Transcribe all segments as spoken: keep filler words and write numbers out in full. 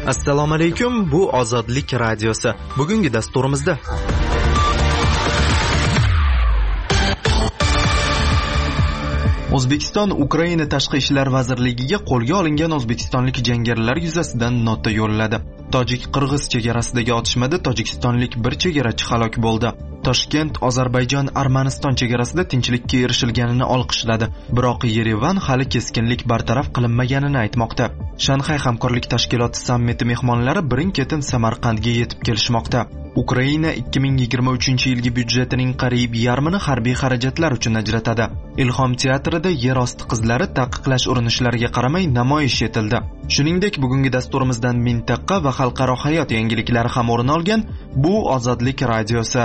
Assalomu alaykum, bu Ozodlik radiosi. Bugungi dasturimizda O'zbekiston Ukraina Tashqi ishlar vazirligiga qo'lga olingan o'zbekistonlik jangarilar yuzasidan nota yo'lladi. Tojik-qirg'iz chegarasidagi otishmada tojikistonlik bir chegarachi halok bo'ldi. Toshkent Ozarbayjon Armaniston chegarasida tinchlikka erishilganini olqishladi. Biroq Yerevan hali keskinlik bartaraf qilinmaganini aytmoqda. Shanxay hamkorlik tashkiloti sammiti mehmonlari birin-ketin Samarqandga yetib kelishmoqda. Ukraina ikki ming yigirma uchinchi yilgi byudjetining qariyb yarmini harbiy xarajatlar uchun ajratadi. Ilhom teatrida yer osti qizlari taqiqlash urinishlariga qaramay namoyish etildi. Shuningdek, bugungi dasturimizdan mintaqa va xalqaro hayot yangiliklari ham o'rin olgan. Bu Ozodlik radiosi.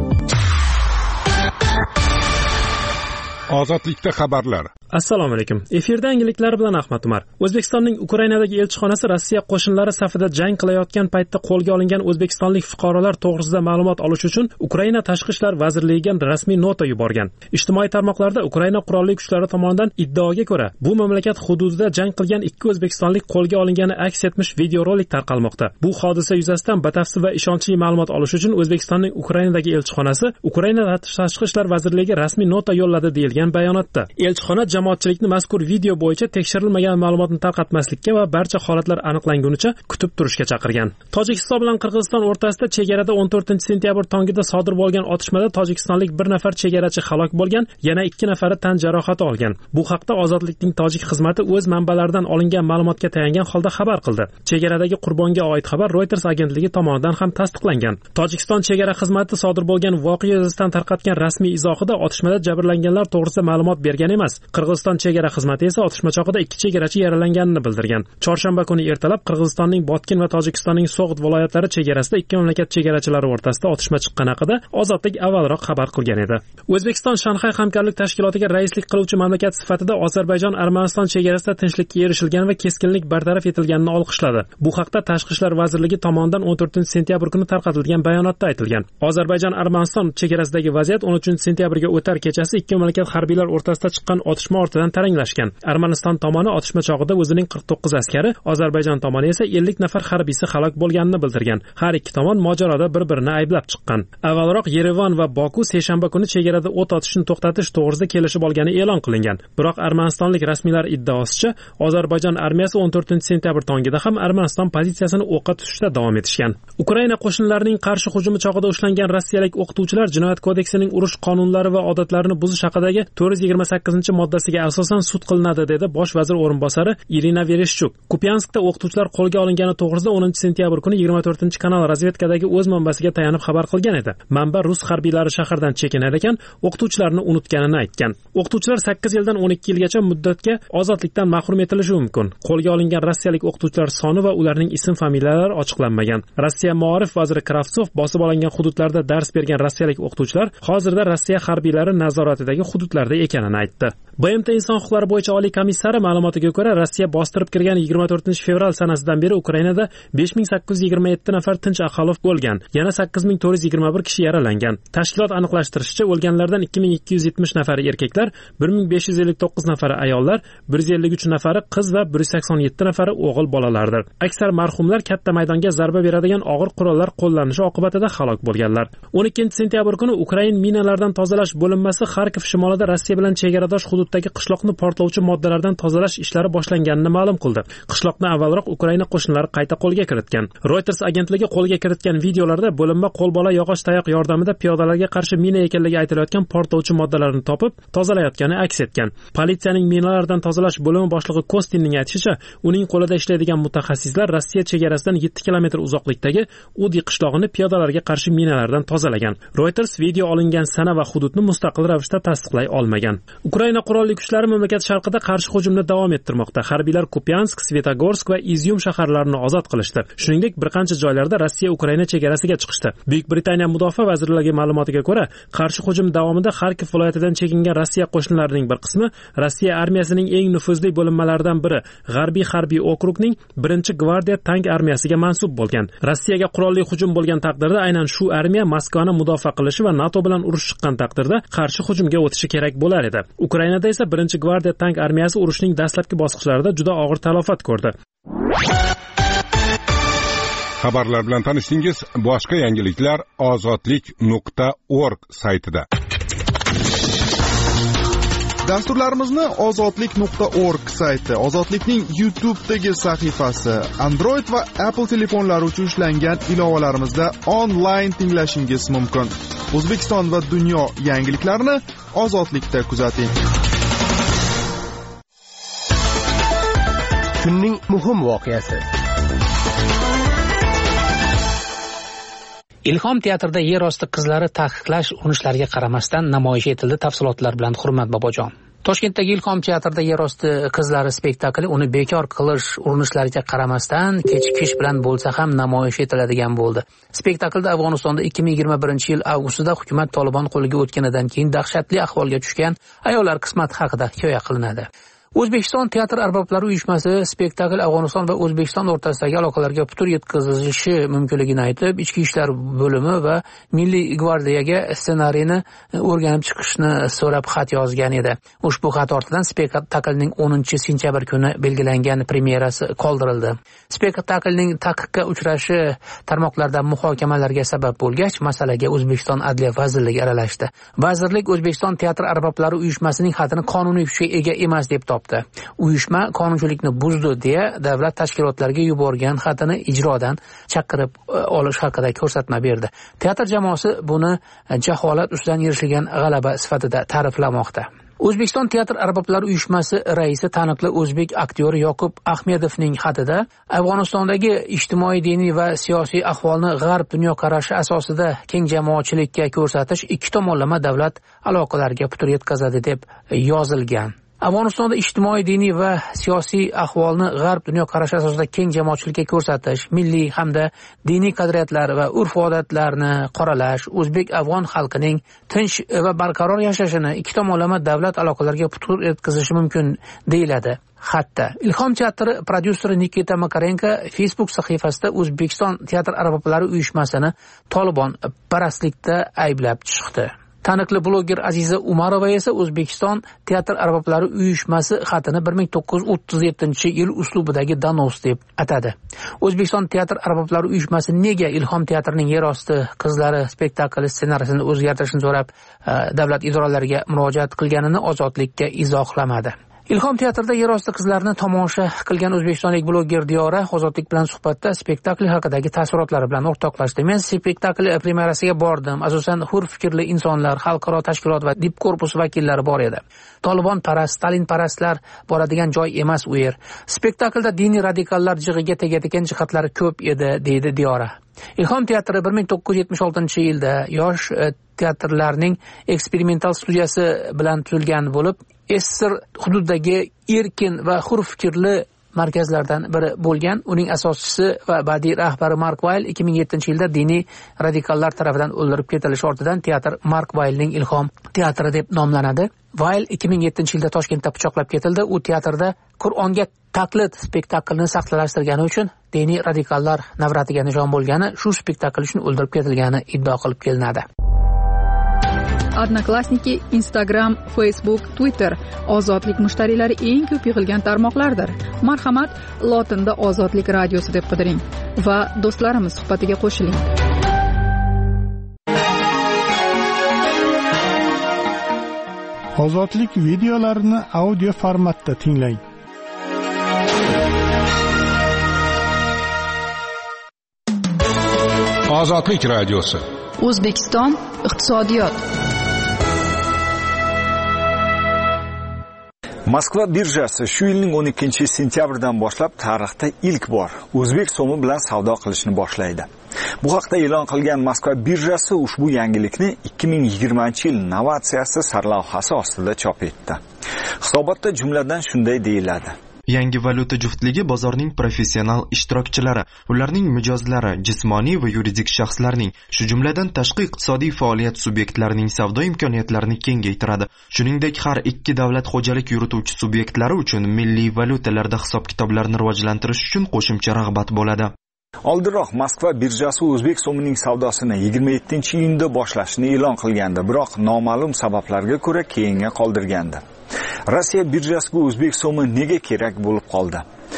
Ozodlikda xabarlar. Assalomu alaykum. Efirda yangiliklar bilan Ahmad Umar. O'zbekistonning Ukrainadagi elchixonasi Rossiya qo'shinlari safida jang qilayotgan paytda qo'lga olingan o'zbekistonlik fuqarolar to'g'risida ma'lumot olish uchun Ukraina Tashqi ishlar vazirligiga rasmiy nota yuborgan. Ijtimoiy tarmoqlarda Ukraina qurolli kuchlari tomonidan iddaoga ko'ra, bu mamlakat hududida jang qilgan ikki o'zbekistonlik qo'lga olingani aks etmish videorolik tarqalmoqda. Bu hodisa yuzasidan batafsil va ishonchli ma'lumot olish uchun O'zbekistonning Ukrainadagi elchixonasi Ukraina Tashqi ishlar vazirligiga rasmiy nota yo'lladi deyilgan bayonotda. Elchixona jamoatchilikni mazkur video bo'yicha tekshirilmagan ma'lumotni tarqatmaslikka va barcha holatlar aniqlangunicha kutib turishga chaqirgan. Tojikiston bilan Qirg'iziston o'rtasida chegarada o'n to'rtinchi sentyabr tongida sodir bo'lgan otishmada tojikistonlik bir nafar chegarachi halok bo'lgan, yana ikki nafari tan jarohati olgan. Bu haqda Ozodlikning tojik xizmati o'z manbalaridan olingan ma'lumotga tayangan holda xabar qildi. Chegaradagi qurbonga oid xabar Reuters agentligi tomonidan ham tasdiqlangan. Tojikiston chegara xizmati sodir bo'lgan voqea yuzasidan tarqatgan rasmiy izohida otishmada jabrlanganlar to'g'risida ma'lumot bergan emas. Qirg'iziston chegara xizmati esa otishma chog'ida ikki chegarachi yaralanganini bildirgan. Chorshanba kuni ertalab Qirg'izistonning Botkin va Tojikistonning So'g'd viloyatlari chegarasida ikki mamlakat chegarachilari o'rtasida otishma chiqqan haqida Ozodlik avvalroq xabar qilgan edi. O'zbekiston Shanxay hamkorlik tashkilotiga raislik qiluvchi mamlakat sifatida Ozarbayjon Armaniston chegarasida tinchlikka erishilgan va keskinlik bartaraf etilganini olqishladi. Bu haqda Tashqi ishlar vazirligi tomonidan o'n to'rtinchi sentyabr kuni tarqatilgan bayonotda aytilgan. Ozarbayjon Armaniston chegarasidagi vaziyat o'n uchinchi sentyabrga o'tar kechasi ikki mamlakat harbiylar o'rtasida chiqqan otishma ortidan taranglashgan. Armaniston tomoni otishma chog'ida o'zining qirq to'qqiz askari, Ozarbayjon tomoni esa ellik nafar harbiysi halok bo'lganini bildirgan. Har ikki tomon mojaroda bir-birini ayblab chiqqan. Avvalroq Yerevan va Boku seshanba kuni chegarada o't otishni to'xtatish to'g'risida kelishib olgani e'lon qilingan. Biroq armanistonlik rasmiylar iddaosicha, Ozarbayjon armiyasi o'n to'rtinchi sentyabr tongida ham Armaniston pozitsiyasini o'qqa tutishda davom etishgan. Ukraina qo'shinlarining qarshi hujumi chog'ida ushlangan rossiyalik o'qituvchilar Jinoyat kodeksining urush qonunlari va odatlarini buzish haqidagi to'rt yuz yigirma sakkizinchi moddasiga asosan sud qilinadi, dedi bosh vazir o'rinbosari Irina Vereshchuk. Kupyanskda o'qituvchilar qo'lga olingani to'g'risida o'ninchi sentyabr kuni yigirma to'rtinchi kanal razvedkadagi o'z manbasiga tayanib xabar qilgan edi. Manba rus harbiylari shahardan chekinar ekan, o'qituvchilarni unutganini aytgan. O'qituvchilar sakkiz yildan o'n ikki yilgacha muddatga ozodlikdan mahrum etilishi mumkin. Qo'lga olingan rossiyalik o'qituvchilar soni va ularning ism-familiyalari ochiqlanmagan. Rossiya Maarif vaziri Kravtsov bosib olingan hududlarda dars bergan rossiyalik o'qituvchilar hozirda Rossiya harbiylari nazoratidagi hududlarda ekanini aytdi. B M T inson huquqlari bo'yicha oliy komissari ma'lumotiga ko'ra, Rossiya bostirib kirgan yigirma to'rtinchi fevral sanasidan beri Ukrainada besh ming sakkiz yuz yigirma yetti nafar tinch aholi bo'lgan, yana sakkiz ming to'rt yuz yigirma bir kishi yaralangan. Tashkilot aniqlashtirishicha, o'lganlardan ikki ming ikki yuz yetmish nafari erkaklar, bir ming besh yuz ellik to'qqiz nafari ayollar, bir yuz ellik uch nafari qiz va bir yuz sakson yetti nafari o'g'il bolalardir. Aksar marhumlar katta maydonga zarba beradigan og'ir qurollar qo'llanishi oqibatida halok bo'lganlar. o'n ikkinchi sentyabr kuni Ukrain minalardan tozalash bo'linmasi Xarkov shimolida Rossiya bilan chegaradosh hududdagi qishloqni portlovchi moddalardan tozalash ishlari boshlanganini ma'lum qildi. Qishloqni avvalroq Ukraina qo'shinlari qayta qo'lga kiritgan. Reuters agentligi qo'lga kiritgan videolarda bo'linma qo'lbola yog'och tayoq yordamida piyodalarga qarshi mina ekanligi aytilayotgan portlovchi moddalarni topib, tozalayotgani aks etgan. Politsiyaning minalardan tozalash bo'limi boshlig'i Kostinning aytishicha, uning qo'lida ishlaydigan mutaxassislar Rossiya chegarasidan yetti kilometr uzoqlikdagi Udi qishlog'ini piyodalarga qarshi minalardan tozalagan. Reuters video olingan sana va hududni mustaqil ravishda tasdiqlay olmagan. Ukraina qurolli kuchlari mamlakat sharqida qarshi hujumni davom ettirmoqda. Harbiylar Kupyansk, Svetogorsk va Izyum shaharlarini ozod qilishdi. Shuningdek, bir qancha joylarda Rossiya Ukraina chegarasiga chiqishdi. Buyuk Britaniya mudofaa vazirligi ma'lumotiga ko'ra, qarshi hujum davomida Xarkov viloyatidan chekingan Rossiya qo'shinlarining bir qismi Rossiya armiyasining eng nufuzli bo'linmalaridan biri, G'arbiy harbiy okrugning birinchi gvardiya tank armiyasiga mansub bo'lgan. Rossiyaga qurolli hujum bo'lgan taqdirda aynan shu armiya Moskvani mudofaa qilishi va NATO bilan urush chiqqan taqdirda qarshi hujumga o'tishi kerak bo'lar edi. Ukrainada esa birinchi gvardiya tank armiyasi urushning dastlabki bosqichlarida juda og'ir talafot ko'rdi. Xabarlar bilan tanishdingiz. Boshqa yangiliklar ozodlik nuqta org saytida. Dasturlarimizni ozodlik nuqta org sayti, Ozodlikning YouTube'dagi sahifasi, Android va Apple telefonlari uchun ishlangan ilovalarimizda onlayn tinglashingiz mumkin. O'zbekiston va dunyo yangiliklarini Ozodlikda kuzating. Kunning muhim voqeasi. Ilhom teatrida yer osti qizlari taqiqlash urinishlariga qaramasdan namoyish etildi. Tafsilotlar bilan Hurmat Bobojon. Toshkentdagi Ilhom teatrida yer osti qizlari spektakli uni bekor qilish urinishlariga qaramasdan kechikish bilan bo'lsa ham namoyish etiladigan bo'ldi. Spektaklda Afg'onistonda ikki ming yigirma birinchi yil avgustida hukumat Tolibon qo'liga o'tganidan keyin dahshatli ahvolga tushgan ayollar qismati haqida hikoya qilinadi. O'zbekiston teatr arboblari uyushmasi spektakl Afg'oniston va O'zbekiston o'rtasidagi aloqalarga putur yetkazishi mumkinligini aytib, Ichki ishlar bo'limi va Milliy gvardiyaga ssenariyni o'rganib chiqishni so'rab xat yozgan edi. Ushbu xat ortidan spektaklning o'ninchi sentyabr kuni belgilangan premyerasi qoldirildi. Spektaklning taqiqqa uchrashi tarmoqlarda muhokamalarga sabab bo'lgach, masalaga O'zbekiston Adliya vazirligi aralashdi. Vazirlik O'zbekiston teatr arboblari uyushmasining xatini qonuniy kuchga ega emas deb topdi. Uyushma qonunchilikni buzdi deya davlat tashkilotlariga yuborgan xatini ijrodan chaqirib olish haqida ko'rsatma berdi. Teatr jamoasi buni jaholat ustidan erishilgan g'alaba sifatida ta'riflamoqda. O'zbekiston teatr arboblari uyushmasi raisi taniqli o'zbek aktyori Yoqub Ahmedovning xatida Afg'onistondagi ijtimoiy, diniy va siyosiy ahvolni g'arb dunyoqarashi asosida keng jamoatchilikka ko'rsatish ikki tomonlama davlat aloqalariga putur yetkazadi deb yozilgan. Afg'onistonda ijtimoiy, diniy va siyosiy ahvolni g'arb dunyoqarashi asosida keng jamoatchilikka ko'rsatish, milliy hamda diniy qadriyatlar va urf-odatlarni qoralash, o'zbek-afg'on xalqining tinch va barqaror yashashini ikki tomonlama davlat aloqalariga putur yetkazishi mumkin deyiladi xatda. Ilhom teatri prodyuseri Nikita Makarenko Facebook sahifasida O'zbekiston teatr arboblari uyushmasini Tolibon parastlikda ayblab chiqdi. Taniqli bloger Aziza Umarova esa O'zbekiston teatr arboblari uyushmasi xatini bir ming to'qqiz yuz o'ttiz yettinchi yil uslubidagi donos deb atadi. O'zbekiston teatr arboblari uyushmasi nega Ilhom teatrining yer osti qizlari spektakli ssenariysini o'zgartirishni so'rab davlat idoralariga murojaat qilganini Ozodlikka izohlamadi. Ilhom teatrida yer osti qizlarini tomosha qilgan o'zbekistonlik bloger Diyora Ozodlik bilan suhbatda spektakl haqidagi taassurotlari bilan o'rtoqlashdi. Men spektakl premyerasiga bordim. Asosan hur fikrli insonlar, xalqaro tashkilot va dip korpus vakillari bor edi. Tolibon parast, Stalin parastlar boradigan joy emas u yer. Spektaklda diniy radikallar jig'iga tegadigan jihatlari ko'p edi, deydi Diyora. Ilhom teatri bir ming to'qqiz yuz yetmish oltinchi yilda yosh teatrlarning eksperimental studiyasi bilan tuzilgan bo'lib, Esser hududidagi erkin va hur fikrli markazlardan biri bo'lgan. Uning asoschisi va badiiy rahbari Mark Weil ikki ming yettinchi yilda diniy radikallar tomonidan o'ldirib ketilishi ortidan teatr Mark Weilning Ilhom teatri deb nomlanadi. Weil ikki ming yettinchi yilda Toshkentda pichoqlab ketildi. U teatrda Qur'onga taqlid spektaklini saxtalashtirgani uchun diniy radikallar navratiga nishon bo'lgani, shu spektakl uchun o'ldirib ketilgani iddao qilib kelinadi. Odnoklassniki, Instagram, Facebook, Twitter Ozodlik mushtariylari eng ko'p yig'ilgan tarmoqlardir. Marhamat, lotinda Ozodlik radiosi deb qidiring va do'stlarimiz suhbatiga qo'shiling. Ozodlik videolarini audio formatda tinglang. Ozodlik radiosi. O'zbekiston iqtisodiyot. Moskva birjasi shu yilning o'n ikkinchi sentyabridan boshlab tarixda ilk bor o'zbek so'mi bilan savdo qilishni boshlaydi. Bu haqda e'lon qilgan Moskva birjasi ushbu yangilikni ikki ming yigirmanchi yil innovatsiyasi sarlavhasi ostida chop etdi. Hisobotda jumladan shunday deyiladi: Yangi valyuta juftligi bozorning professional ishtirokchilari, ularning mijozlari, jismoniy va yuridik shaxslarning, shu jumladan tashqi iqtisodiy faoliyat subyektlarining savdo imkoniyatlarini kengaytiradi. Shuningdek, har ikki davlat xo'jalik yurituvchi subyektlari uchun milliy valyutalarda hisob-kitoblarni rivojlantirish uchun qo'shimcha rag'bat bo'ladi. Oldinroq Moskva birjasi o'zbek so'mining savdosini yigirma yettinchi iyunda boshlashni e'lon qilgandi, biroq noma'lum sabablarga ko'ra keyinga qoldirgandi. Rossiya birjasiga o'zbek so'mi nega kerak bo'lib qoldi?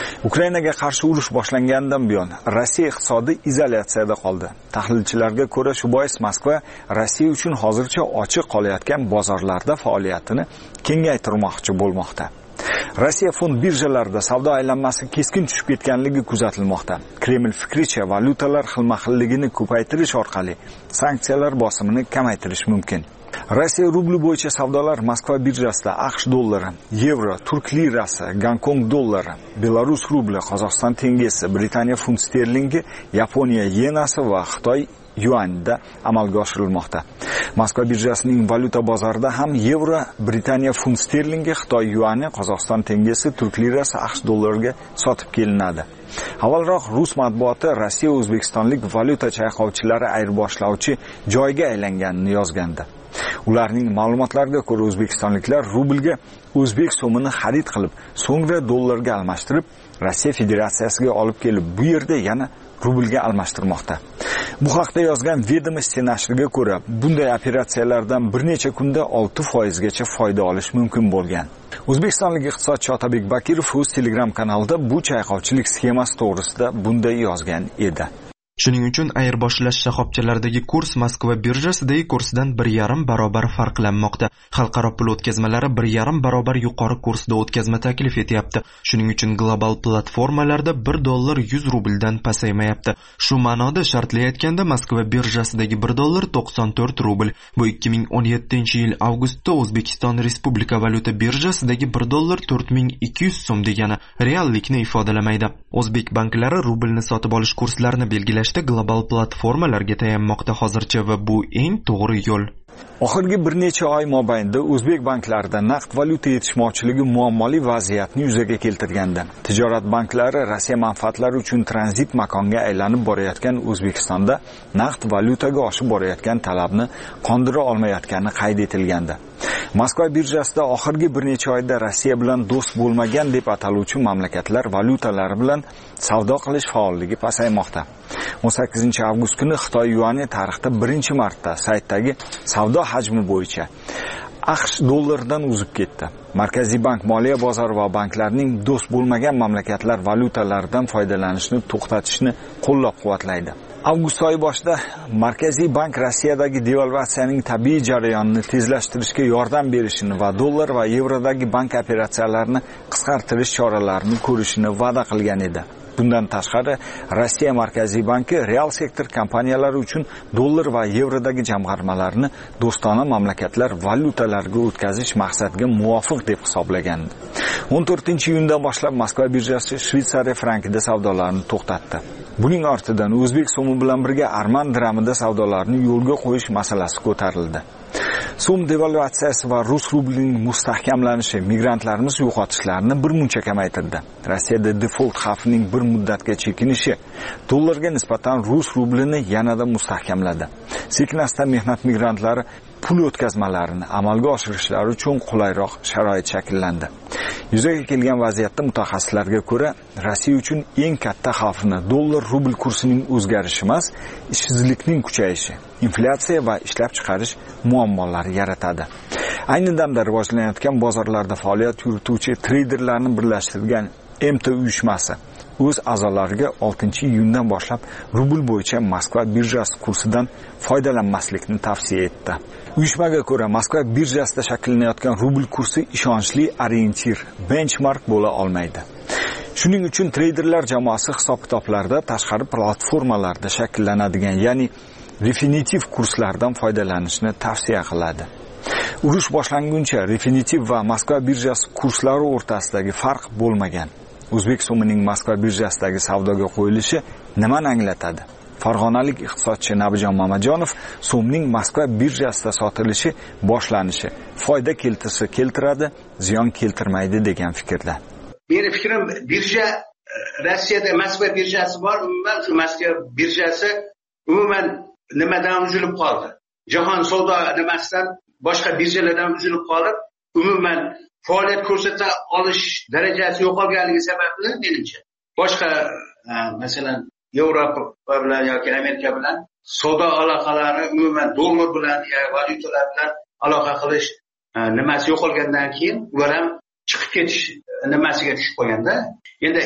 Ukrainaga qarshi urush boshlanganidan buyon Rossiya iqtisodi izolyatsiyada qoldi. Tahlilchilarga ko'ra, shu bois Moskva Rossiya uchun hozircha ochiq qolayotgan bozorlarda faoliyatini kengaytirmoqchi bo'lmoqda. Rossiya fond birjalarida savdo aylanmasi keskin tushib ketganligi kuzatilmoqda. Kreml fikricha, valyutalar xilma-xilligini ko'paytirish orqali sanksiyalar bosimini kamaytirish mumkin. Rossiya rubli bo'yicha savdolar Moskva birjasida AQSh dollari, yevro, turk lirasi, Gonkong dollari, Belarus rubli, Qozog'iston tengesi, Britaniya funt sterlingi, Yaponiya yenasi va Xitoy yuanida amalga oshirilmoqda. Moskva birjasining valyuta bozorida ham yevro, Britaniya funt sterlingi, Xitoy yuani, Qozog'iston tengesi, turk lirasi AQSh dollariga sotib kelinadi. Avvalroq Rus matbuoti Rossiya O'zbekistonlik valyuta chayqovchilari ayirboshlauvchi joyga aylanganini yozgandi. Ularning ma'lumotlariga ko'ra, o'zbekistonliklar rublga o'zbek so'mini xarid qilib, so'ngra dollarga almashtirib, Rossiya Federatsiyasiga olib kelib, bu yerda yana rublga almashtirmoqda. Bu haqda yozgan Vedomosti nashriga ko'ra, bunday operatsiyalardan bir necha kunda olti foiz gacha foyda olish mumkin bo'lgan. O'zbekistonlik iqtisodchi Otabek Bakirov o'z Telegram kanalida bu chayqovchilik sxemasi to'g'risida bunday yozgan edi. Shuning uchun ayirboshlash shoxobchalaridagi kurs Moskva birjasidagi kursdan bir yarim barobar farqlanmoqda. Xalqaro pul o'tkazmalari bir yarim barobar yuqori kursda o'tkazma taklif etyapti. Shuning uchun global platformalarda bir dollar yuz rubldan pasaymayapti. Shu ma'noda shartli aytganda Moskva birjasidagi bir dollar to'qson to'rt rubl. Bu ikki ming o'n yettinchi yil avgustda O'zbekiston Respublika valyuta birjasidagi bir dollar to'rt ming ikki yuz so'm degani reallikni ifodalamaydi. O'zbek banklari rublni sotib olish kurslarini belgilash global platformalarga tayanmoqda hozircha va bu eng to'g'ri yo'l. Oxirgi bir necha oy mobaynida o'zbek banklarida naqd valyuta yetishmovchiligi muammoli vaziyatni yuzaga keltirgandi. Tijorat banklari Rossiya manfaatlari uchun tranzit makonga aylanib borayotgan O'zbekistonda naqd valyutaga oshib borayotgan talabni qondira olmayotgani qayd etilgandi. Moskva birjasida oxirgi bir necha oyda Rossiya bilan do'st bo'lmagan deb ataluvchi mamlakatlar valyutalari bilan savdo qilish faolligi pasaymoqda. o'n sakkizinchi avgust kuni Xitoy yuani tarixda birinchi marta saytdagi savdo hajmi bo'yicha AQSh dollaridan uzib ketdi. Markaziy bank moliya bozori va banklarning do'st bo'lmagan mamlakatlar valyutalaridan foydalanishni to'xtatishni qo'llab-quvvatlaydi. Avgust oyi boshida Markaziy bank Rossiyadagi devalvatsiyaning tabiiy jarayonini tezlashtirishga yordam berishini va dollar va yevrodagi bank operatsiyalarini qisqartirish choralarini ko'rishini va'da qilgan edi. Bundan tashqari, Rossiya Markaziy banki real sektor kompaniyalari uchun dollar va yevrodagi jamg'armalarni do'stona mamlakatlar valyutalariga o'tkazish maqsadga muvofiq deb hisoblagan. o'n to'rtinchi iyundan boshlab Moskva birjasi Shveysariya frankida savdolarni to'xtatdi. Buning ortidan o'zbek so'mi bilan birga arman dramida savdolarni yo'lga qo'yish masalasi ko'tarildi. So'm devalvatsiyasi va rus rublining mustahkamlanishi migrantlarimiz yo'qotishlarini bir muncha kamaytirdi. Rossiyada default xavfining bir muddatga chekinishi dollarga nisbatan rus rublini yanada mustahkamladi. Sekin-asta mehnat migrantlari pul o'tkazmalarini amalga oshirishlari uchun qulayroq sharoit shakllandi. Yuzaga kelgan vaziyatda mutaxassislarga ko'ra, Rossiya uchun eng katta xavfni dollar rubl kursining o'zgarishi emas, ishsizlikning kuchayishi, inflyatsiya va ishlab chiqarish muammolari yaratadi. Ayni damda rivojlanayotgan bozorlarda faoliyat yurituvchi treyderlarni birlashtirgan M T uyushmasi o'z a'zolariga oltinchi iyundan boshlab rubl bo'yicha Moskva birjasi kursidan foydalanmaslikni tavsiya etdi. Uyushmaga ko'ra, Moskva birjasida shakllanayotgan rubl kursi ishonchli orientir, benchmark bo'la olmaydi. Shuning uchun treyderlar jamoasi hisob-kitoblarda tashqari platformalarda shakllanadigan, ya'ni definitiv kurslardan foydalanishni tavsiya qiladi. Urush boshlanguncha definitiv va Moskva birjasi kurslari o'rtasidagi farq bo'lmagan. O'zbek so'mining Moskva birjasidagi savdoga qo'yilishi nimani anglatadi? Farg'onalik iqtisodchi Nabijon Mamajonov so'mning Moskva birjasida sotilishi boshlanishi foyda keltirsa keltiradi, ziyon keltirmaydi degan fikrda. Meni fikrim, birja Rossiyada Moskva birjasi bor, umuman shu Moskva birjasi umuman nimadan uzilib qoldi? Jahon savdo nimasidan boshqa birjalardan uzilib qolib, umuman faoliyat ko'rsata olish darajasi yo'qolganligi sababli menimcha. Boshqa masalan Yevropa bilan yoki Amerika bilan savdo aloqalari umuman dollar bilan yoki valyutalar bilan aloqa qilish nimasi yo'qolgandan keyin ular ham chiqib ketish nimasiga tushib qolganda, endi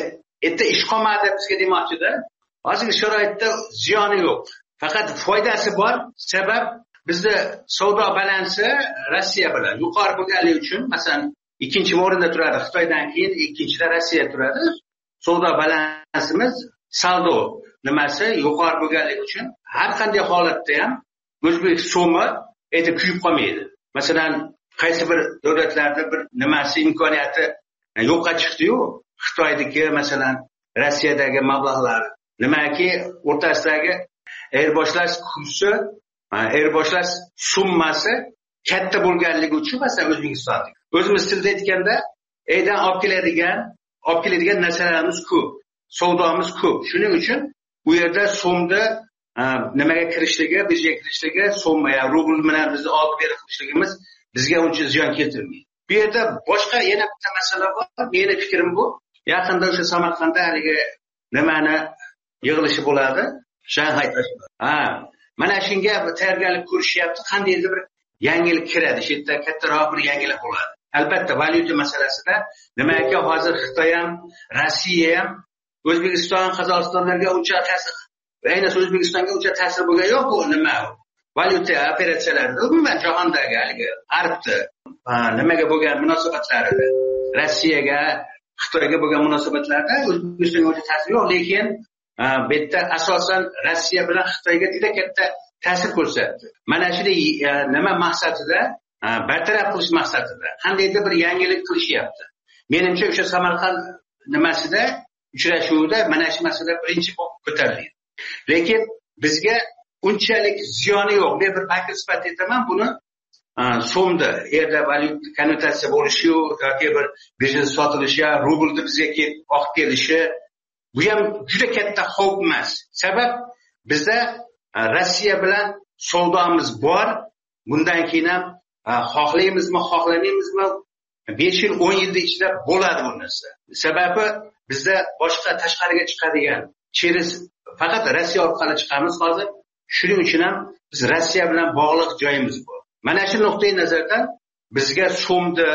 erta ish qolmadi bizga demoqchida. Hozirgi sharoitda ziyoni yo'q. Faqat foydasi bor. Sabab bizda savdo balansi Rossiya bilan yuqori bo'lganligi uchun, masalan, ikkinchi o'rinda turadi Xitoydan keyin, ikkinchida Rossiya turadi. Savdo balansimiz saldo nimasi yuqori bo'lganligi uchun har qanday holatda ham o'zbek so'mi edi kuyib qolmaydi. Masalan, qaysi bir davlatlarda bir nimasi imkoniyati yo'qqa chiqdi-yu, Xitoydagi masalan Rossiyadagi mablag'lar nimaki o'rtasidagi ayirboshlash kursi, ayirboshlash summasi katta bo'lganligi uchun masalan O'zbekistonda o'zimiz tilda aytganda aydan olib keladigan olib keladigan narsalarimiz ko'p, savdomiz ko'p. Shuning uchun bu yerda so'mda nimaga kirishligi, birjaga kirishligi, so'm ya rubl bilan bizni olib berib qilishligimiz bizga uncha ziyon keltirmaydi. Bu yerda boshqa yana bitta masala bor. Meni fikrim bu. Yaqinda o'sha Samarqandda haligi nimani yig'ilishi bo'ladi. Shanxay. Ha, mana shunga tayyorgarlik ko'rishyapti. Qandaydir bir yangilik kiradi. Shu yerda kattaroq bir yangilik bo'ladi. Albatta, valyuta masalasida nimaga hozir Xitoy ham, Rossiya ham, O'zbekiston, Qozog'istonlarga uncha ta'sir, ayniqsa O'zbekistonga uncha ta'sir bo'lgan yo'q bu nima? Valyuta operatsiyalarida umuman jahondagi haligi g'arbda nimaga bo'lgan munosabatlarida, Rossiyaga, Xitoyga bo'lgan munosabatlarda O'zbekistonga uncha ta'sir yo'q, lekin bu yerda asosan Rossiya bilan Xitoyga juda katta ta'sir ko'rsatdi. Mana shuni nima maqsadida, bartaraf qilish maqsadida qandaydir bir yangilik qilishyapti. Menimcha o'sha Samarqand nimasida uchrashuvda mana shu masala birinchi bo'lib ko'tarildi. Lekin bizga unchalik ziyoni yo'q. Men bir faktor sifatida aytaman buni, so'mda yerda valyuta konvertatsiya bo'lishi yoki bir birjada sotilishi, rublda bizga kelib oqib kelishi, bu ham juda katta xavf emas. Sabab bizda Rossiya bilan savdomiz bor. Bundan keyin ham xohlaymizmi, xohlamaymizmi, besh yil, o'n yil ichida bo'ladi bu narsa. Sababi bizda boshqa tashqariga chiqadigan cheris faqat Rossiya orqali chiqamiz hozir. Shuning uchun ham biz Rossiya bilan bog'liq joyimiz bor. Mana shu nuqtai nazardan bizga so'mda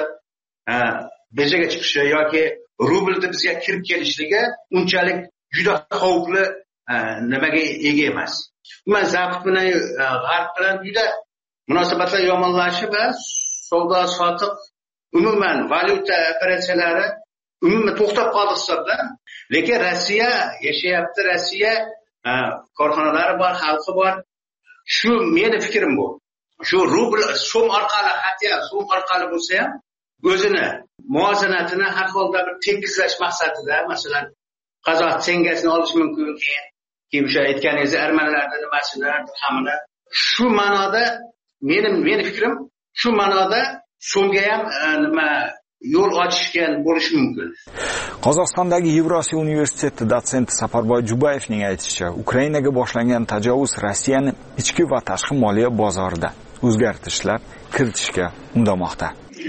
birjaga chiqishi yoki rublda bizga kirib kelishligi unchalik juda xavfli nimaga ega emas. Umuman Zapad bilan G'arb bilan juda munosabatlar yomonlashib va savdo sotiq umuman valyuta operatsiyalari umuman to'xtab qoldi hisobda. Lekin Rossiya yashayapti, Rossiya korxonalari bor, xalqi bor. Shu meni fikrim bu. Shu rubl so'm orqali, hatto so'm orqali bo'lsa ham o'zini muvozanatini har holda bir tekizlash maqsadida, masalan, qozoq tengasini olish mumkin keyin, keyin o'sha aytganingiz armanlarning nimasini, hamini. Shu ma'noda mening meni fikrim shu ma'noda so'mga ham nima yo'l ochishgan bo'lishi mumkin. Qozog'istondagi Yevrosiyo universiteti dotsenti Safarboy Jubayevning aytishicha, Ukrainaga boshlangan tajovuz Rossiyani ichki va tashqi moliya bozorida o'zgartirishlar kiritishga undamoqda.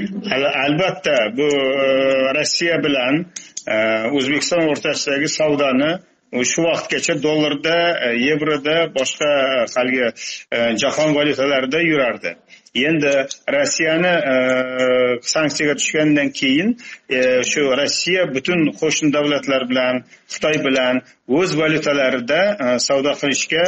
Albatta, bu Rossiya bilan O'zbekiston o'rtasidagi savdoni shu vaqtgacha dollarda, yevroda, boshqa haligi jahon valyutalarida yurardi. Endi Rossiyani sanksiyaga tushgandan keyin shu Rossiya butun qo'shni davlatlar bilan, Xitoy bilan o'z valyutalarida savdo qilishga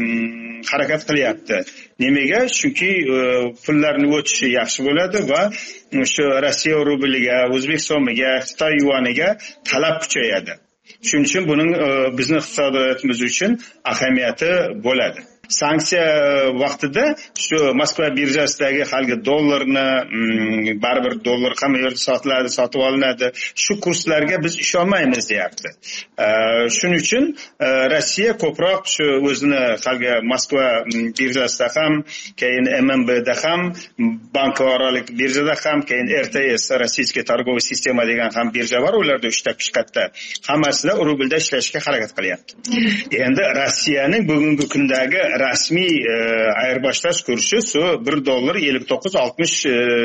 harakat qilyapti. Nimaga? Chunki pullarning o'tishi yaxshi bo'ladi va shu Rossiya rubliga, O'zbek so'miga, Xitoy yuaniga talab kuchayadi. Shuning uchun buning bizning iqtisodiyotimiz uchun ahamiyati bo'ladi. Sanksiya vaqtida shu Moskva birjasidagi haligi dollarni baribir dollar hamma yerda sotiladi, sotib olinadi. Shu kurslarga biz ishonmaymiz deyapti. Shuning uchun Rossiya ko'proq shu o'zini haligi Moskva birjasida ham, keyin M M B da ham, bankorolik birjada ham, keyin R T S Rossiyskiy торговый sistema degan ham birja bor, ularda uchta katta. Hammasida rublda ishlashga harakat qilyapti. Endi Rossiyaning bugungi kundagi rasmiy ayirboshlash kursi bir dollar ellik to'qqiz oltmish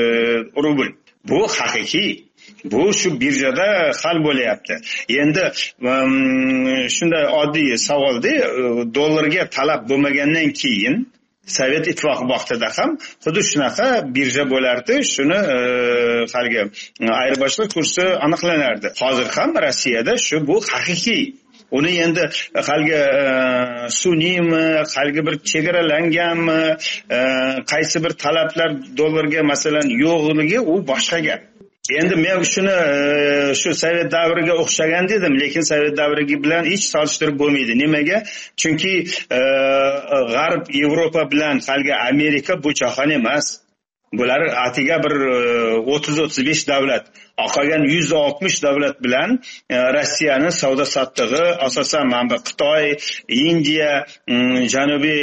rubl. Bu haqiqiy. Bu shu birjada hal bo'lyapti. Endi shunday oddiy savolda, dollarga talab bo'lmagandan keyin Sovet ittifoqi vaqtida ham xuddi shunaqa birja bo'lardi, shuni haligi ayirboshlash kursi aniqlanardi. Hozir ham Rossiyada shu bu haqiqiy. Uni endi haligi sun'iymi, haligi bir chegaralanganmi, qaysi bir talablar dollarga masalan yo'qligi u boshqa gap. Endi men shuni shu Sovet davriga o'xshagan dedim, lekin Sovet davriga bilan hech solishtirib bo'lmaydi. Nimaga? Chunki G'arb Yevropa bilan haligi Amerika bu jahon emas. Bular atiga bir o'ttiz o'ttiz besh davlat, qolgan yuz oltmish davlat bilan Rossiyaning savdo sotig'i asosan mana Xitoy, Indiya, Janubiy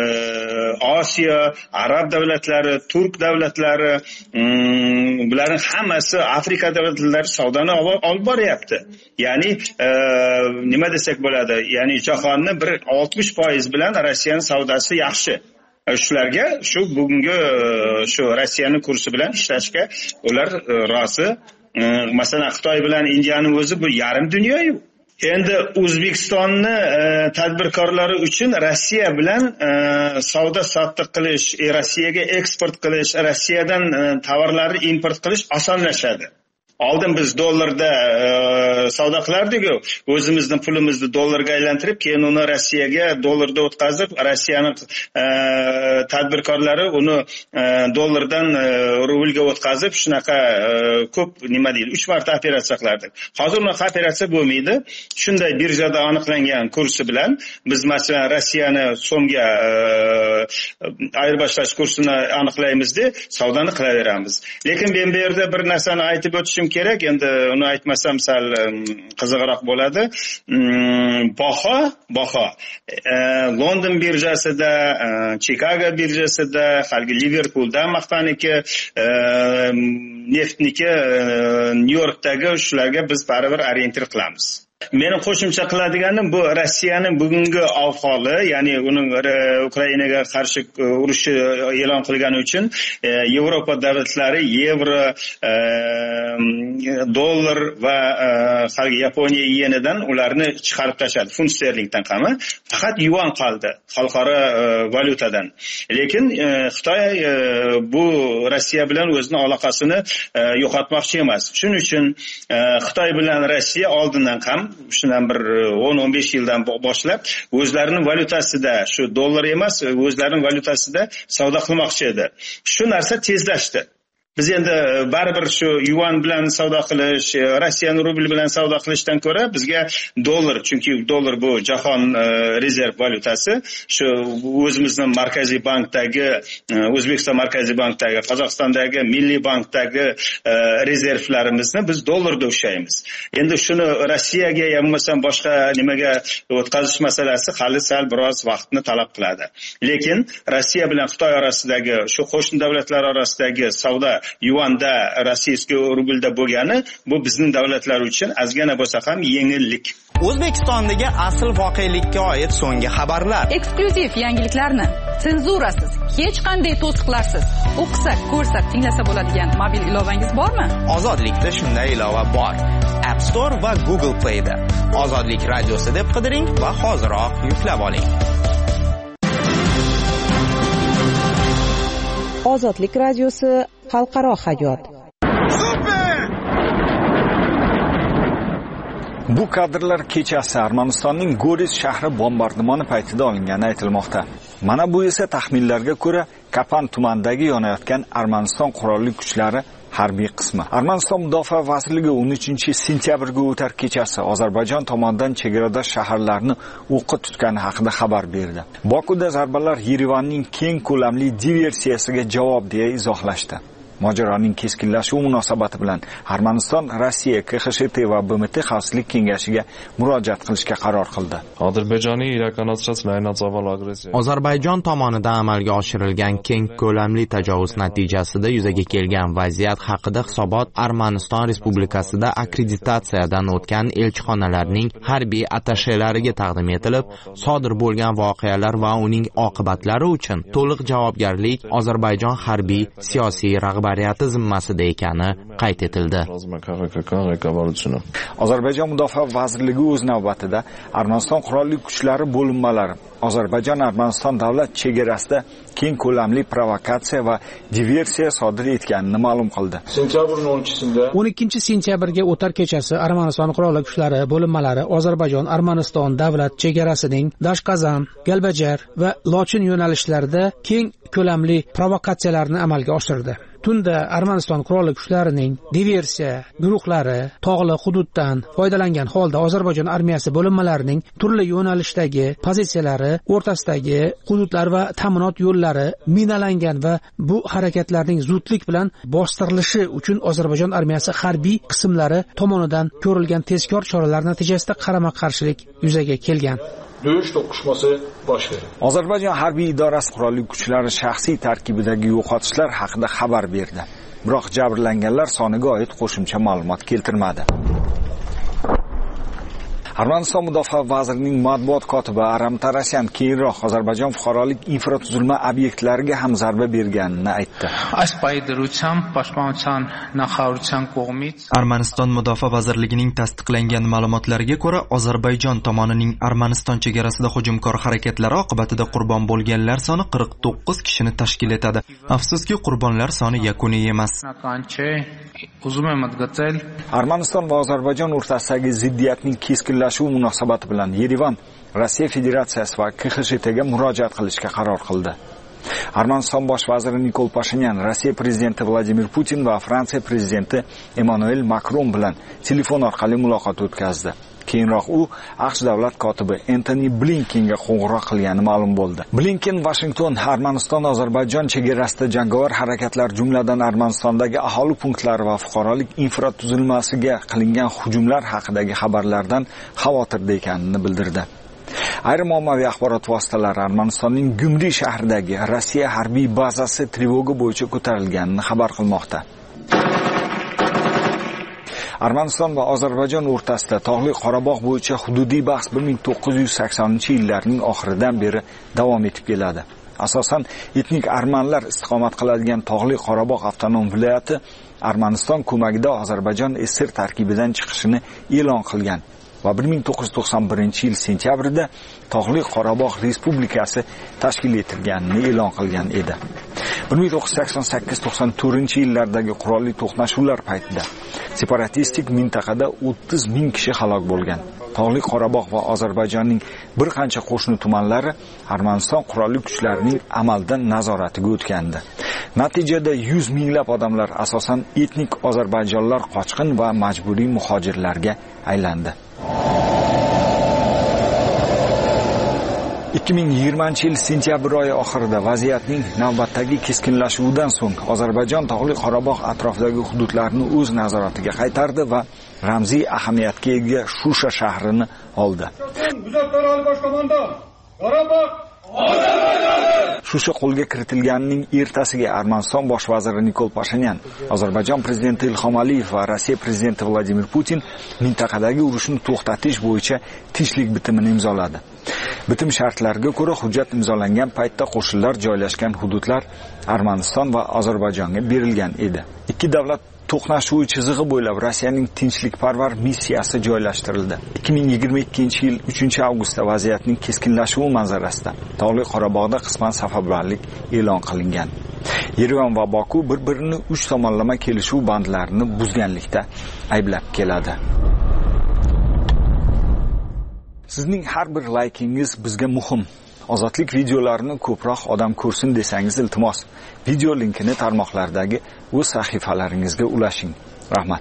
Osiyo, arab davlatlari, turk davlatlari, bularning hammasi Afrika davlatlari savdoni olib boryapti. Ya'ni nima desak bo'ladi? Ya'ni jahonni bir oltmish foiz bilan Rossiyaning savdosi yaxshi. Shularga shu bugungi shu Rossiyaning kursi bilan ishlashga ular rozi. Masalan, Xitoy bilan Indiyaning o'zi bu yarim dunyo-yu. Endi O'zbekistonni tadbirkorlari uchun Rossiya bilan savdo sotiq qilish, Rossiyaga eksport qilish, Rossiyadan tovarlarni import qilish osonlashadi. Oldin biz dollarda savdo qilardik-ku, o'zimizning pulimizni dollarga aylantirib, keyin uni Rossiyaga dollarda o'tkazib, Rossiyaning tadbirkorlari uni dollardan rublga o'tkazib, shunaqa ko'p nima deydi, uch marta operatsiya qilardik. Hozir uni operatsiya bo'lmaydi. Shunday birjada aniqlangan kursi bilan biz masalan Rossiyani so'mga ayirboshlash kursini aniqlaymiz-da, savdoni qilaveramiz. Lekin men bu yerda bir narsani aytib o'tishim kerak, endi uni aytmasam sal qiziqroq bo'ladi. Baho, baho. London birjasida, Chicago birjasida, haligi Liverpoolda maqtaniki, neftniki Nyu-Yorkdagi shularga biz baribir orientir qilamiz. Meni qo'shimcha qiladiganim bu Rossiyaning bugungi ahvoli, ya'ni uning Ukrainaga qarshi urushi e'lon qilgani uchun Yevropa davlatlari yevro, dollar va haligi Yaponiya yenidan ularni chiqarib tashladi, funt sterlingdan qami, faqat yuan qoldi xalqaro valyutadan. Lekin Xitoy bu Rossiya bilan o'zining aloqasini yo'qotmoqchi emas. Shuning uchun Xitoy bilan Rossiya oldindan ham shundan bir o'n o'n besh yildan boshlab o'zlarining valyutasida, shu dollar emas, o'zlarining valyutasida savdo qilmoqchi edi. Shu narsa tezlashdi. Biz endi baribir shu yuan bilan savdo qilish, Rossiyaning rubli bilan savdo qilishdan ko'ra bizga dollar, chunki dollar bu jahon rezerv valyutasi, shu o'zimizning markaziy bankdagi, O'zbekiston markaziy bankdagi, Qozog'istondagi milliy bankdagi rezervlarimizni biz dollarda ushlaymiz. Endi shuni Rossiyaga bo'lmasam boshqa nimaga o'tkazish masalasi hali sal biroz vaqtni talab qiladi. Lekin Rossiya bilan Xitoy orasidagi, shu qo'shni davlatlar orasidagi savdo yuanda rossiyskiy rublda bo'lgani bu bizning davlatlar uchun ozgina bo'lsa ham yengillik. O'zbekistondagi asl voqelikka oid so'nggi xabarlar, eksklyuziv yangiliklarni senzurasiz, hech qanday to'siqlarsiz o'qisa, ko'rsa, tinglasa bo'ladigan mobil ilovangiz bormi? Ozodlikda shunday ilova bor. App Store va Google Play da Ozodlik radiosi deb qidiring va hoziroq yuklab oling. Ozodlik radiosi xalqaro hayot. Bu kadrlar kechasi Armanistonning Goris shahri bombardimoni paytida olingani aytilmoqda. Mana bu esa taxminlarga ko'ra Kapan tumanidagi yonayotgan Armaniston qurolli kuchlari harbiy qismi. Armaniston mudofaa vazirligi o'n uchinchi sentyabrga o'tar kechasi Ozarbayjon tomonidan chegaradosh shaharlarni o'qqa tutgani haqida xabar berdi. Bokuda zarbalar Yerevanning keng ko'lamli diversiyasiga javob deya izohlashdi. Mojaroning keskinlashuvi munosabati bilan Armaniston Rossiya, K X T va B M T Xavfsizlik kengashiga murojaat qilishga qaror qildi. Ozarbayjon tomonidan amalga oshirilgan keng ko'lamli tajovuz natijasida yuzaga kelgan vaziyat haqida hisobot Armaniston Respublikasida akkreditatsiyadan o'tgan elchixonalarning harbiy attashelariga taqdim etilib, sodir bo'lgan voqealar va uning oqibatlari uchun to'liq javobgarlik Ozarbayjon harbiy siyosiy rag'bat rahbariyati zimmasida ekani qayd etildi. Ozarbayjon Mudofaa vazirligi o'z navbatida Armaniston qurolli kuchlari bo'linmalari Ozarbayjon-Armaniston davlat chegarasida keng ko'lamli provokatsiya va diversiya sodir etganini ma'lum qildi. Sentyabrning o'n ikisida o'n ikkinchi sentyabrga o'tar kechasi Armaniston qurolli kuchlari bo'linmalari Ozarbayjon-Armaniston davlat chegarasining Dashqazan, Galbajar va Lochin yo'nalishlarida keng ko'lamli provokatsiyalarni amalga oshirdi. Tunda Armaniston qurolli kuchlarining diversiya guruhlari tog'li hududdan foydalangan holda Ozarbayjon armiyasi bo'linmalarining turli yo'nalishdagi pozitsiyalari o'rtasidagi hududlar va ta'minot yo'llari minalangan va bu harakatlarning zudlik bilan bostirilishi uchun Ozarbayjon armiyasi harbiy qismlari tomonidan ko'rilgan tezkor choralar natijasida qarama-qarshilik yuzaga kelgan. Dövüş to'qnashmasi bosh berdi. Ozarbayjon harbiy idorasi qurolli kuchlari shaxsiy tarkibidagi yo'qotishlar haqida xabar berdi. Biroq jabrlanganlar soniga oid qo'shimcha ma'lumot keltirmadi. Armaniston mudofaa vazirining matbuot kotibi Aram Tarasyan keyinroq Ozarbayjon fuqarolik infratuzilma obyektlariga ham zarba berganini aytdi. Armaniston mudofaa vazirligining tasdiqlangan ma'lumotlariga ko'ra, Ozarbayjon tomonining Armaniston chegarasida hujumkor harakatlari oqibatida qurbon bo'lganlar soni qirq to'qqiz kishini tashkil etadi. Afsuski, qurbonlar soni yakuniy emas. Armaniston va Ozarbayjon o'rtasidagi ziddiyatning keskinlashuvi shu munosabati bilan Yerevan Rossiya Federatsiyasi va K X S T ga murojaat qilishga qaror qildi. Armaniston bosh vaziri Nikol Pashinyan Rossiya prezidenti Vladimir Putin va Fransiya prezidenti Emmanuel Macron bilan telefon orqali muloqot o'tkazdi. Keyinroq u AQSh davlat kotibi Antony Blinkenga qo'ng'iroq qilgani ma'lum bo'ldi. Blinken Washington Armaniston-Ozarbayjon chegarasida jangovar harakatlar, jumladan Armanistondagi aholi punktlari va fuqarolik infratuzilmasiga qilingan hujumlar haqidagi xabarlardan xavotirda ekanini bildirdi. Ayrim ommaviy axborot vositalari Armanistonning Gumri shahridagi Rossiya harbiy bazasi trevoga bo'yicha ko'tarilganini xabar qilmoqda. Armaniston va Ozarbayjon o'rtasida Tog'li Qorabog' bo'yicha hududiy bahs bir ming to'qqiz yuz saksoninchi yillarning oxiridan beri davom etib keladi. Asosan etnik armanlar istiqomat qiladigan Tog'li Qorabog' avtonom viloyati Armaniston ko'magida Ozarbayjon S S R tarkibidan chiqishini e'lon qilgan va bir ming to'qqiz yuz to'qson birinchi yil sentyabrida Tog'li Qorabog' Respublikasi tashkil etilganini e'lon qilgan edi. bir ming to'qqiz yuz sakson sakkiz to'qson to'rtinchi yillardagi qurolli to'qnashuvlar paytida separatistik mintaqada o'ttiz ming kishi halok bo'lgan. Tog'li Qorabog' va Ozarbayjonning bir qancha qo'shni tumanlari Armaniston qurolli kuchlarining amaldan nazoratiga o'tgandi. Natijada yuz minglab odamlar, asosan etnik ozarbayjonlar, qochqin va majburiy muhojirlarga aylandi. ikki ming yigirmanchi yil sentyabr oyi oxirida vaziyatning navbatdagi keskinlashuvidan so'ng Ozarbayjon Tog'li Qorabog' atrofidagi hududlarni o'z nazoratiga qaytardi va ramziy ahamiyatga ega Shusha shahrini oldi. Shusha qo'lga kiritilganining ertasiga Armaniston bosh vaziri Nikol Pashinyan, Ozarbayjon prezidenti Ilhom Aliyev va Rossiya prezidenti Vladimir Putin mintaqadagi urushni to'xtatish bo'yicha tinchlik bitimini imzoladi. Bitim shartlariga ko'ra, hujjat imzolangan paytda qo'shinlar joylashgan hududlar Armaniston va Ozarbayjonga berilgan edi. Ikki davlat to'qnashuvi chizig'i bo'ylab Rossiyaning tinchlikparvar missiyasi joylashtirildi. ikki ming yigirma ikkinchi yil uchinchi avgustda vaziyatning keskinlashuvi manzarasida Tog'li Qorabog'da qisman safarbarlik e'lon qilingan. Yerevan va Boku bir-birini uch tomonlama kelishuv bandlarini buzganlikda ayblab keladi. Sizning har bir laykingiz bizga muhim. Ozodlik videolarini ko'proq odam ko'rsin desangiz iltimos, video linkini tarmoqlardagi o'z sahifalaringizga ulashing. Rahmat.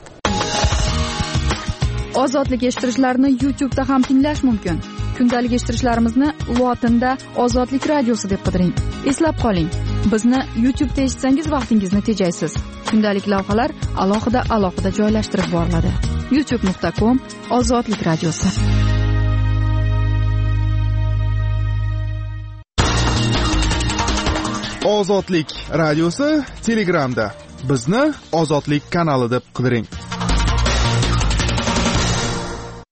Ozodlik eshittirishlarni YouTube da ham tinglash mumkin. Kundalik eshittirishlarimizni lotinda Ozodlik radiosi deb qidiring. Eslab qoling, bizni YouTube da eshitsangiz vaqtingizni tejaysiz. Kundalik lavhalar alohida alohida joylashtirib boriladi. youtube nuqta com Ozodlik radiosi. Ozodlik radiosi Telegramda. Bizni Ozodlik kanali deb qidiring.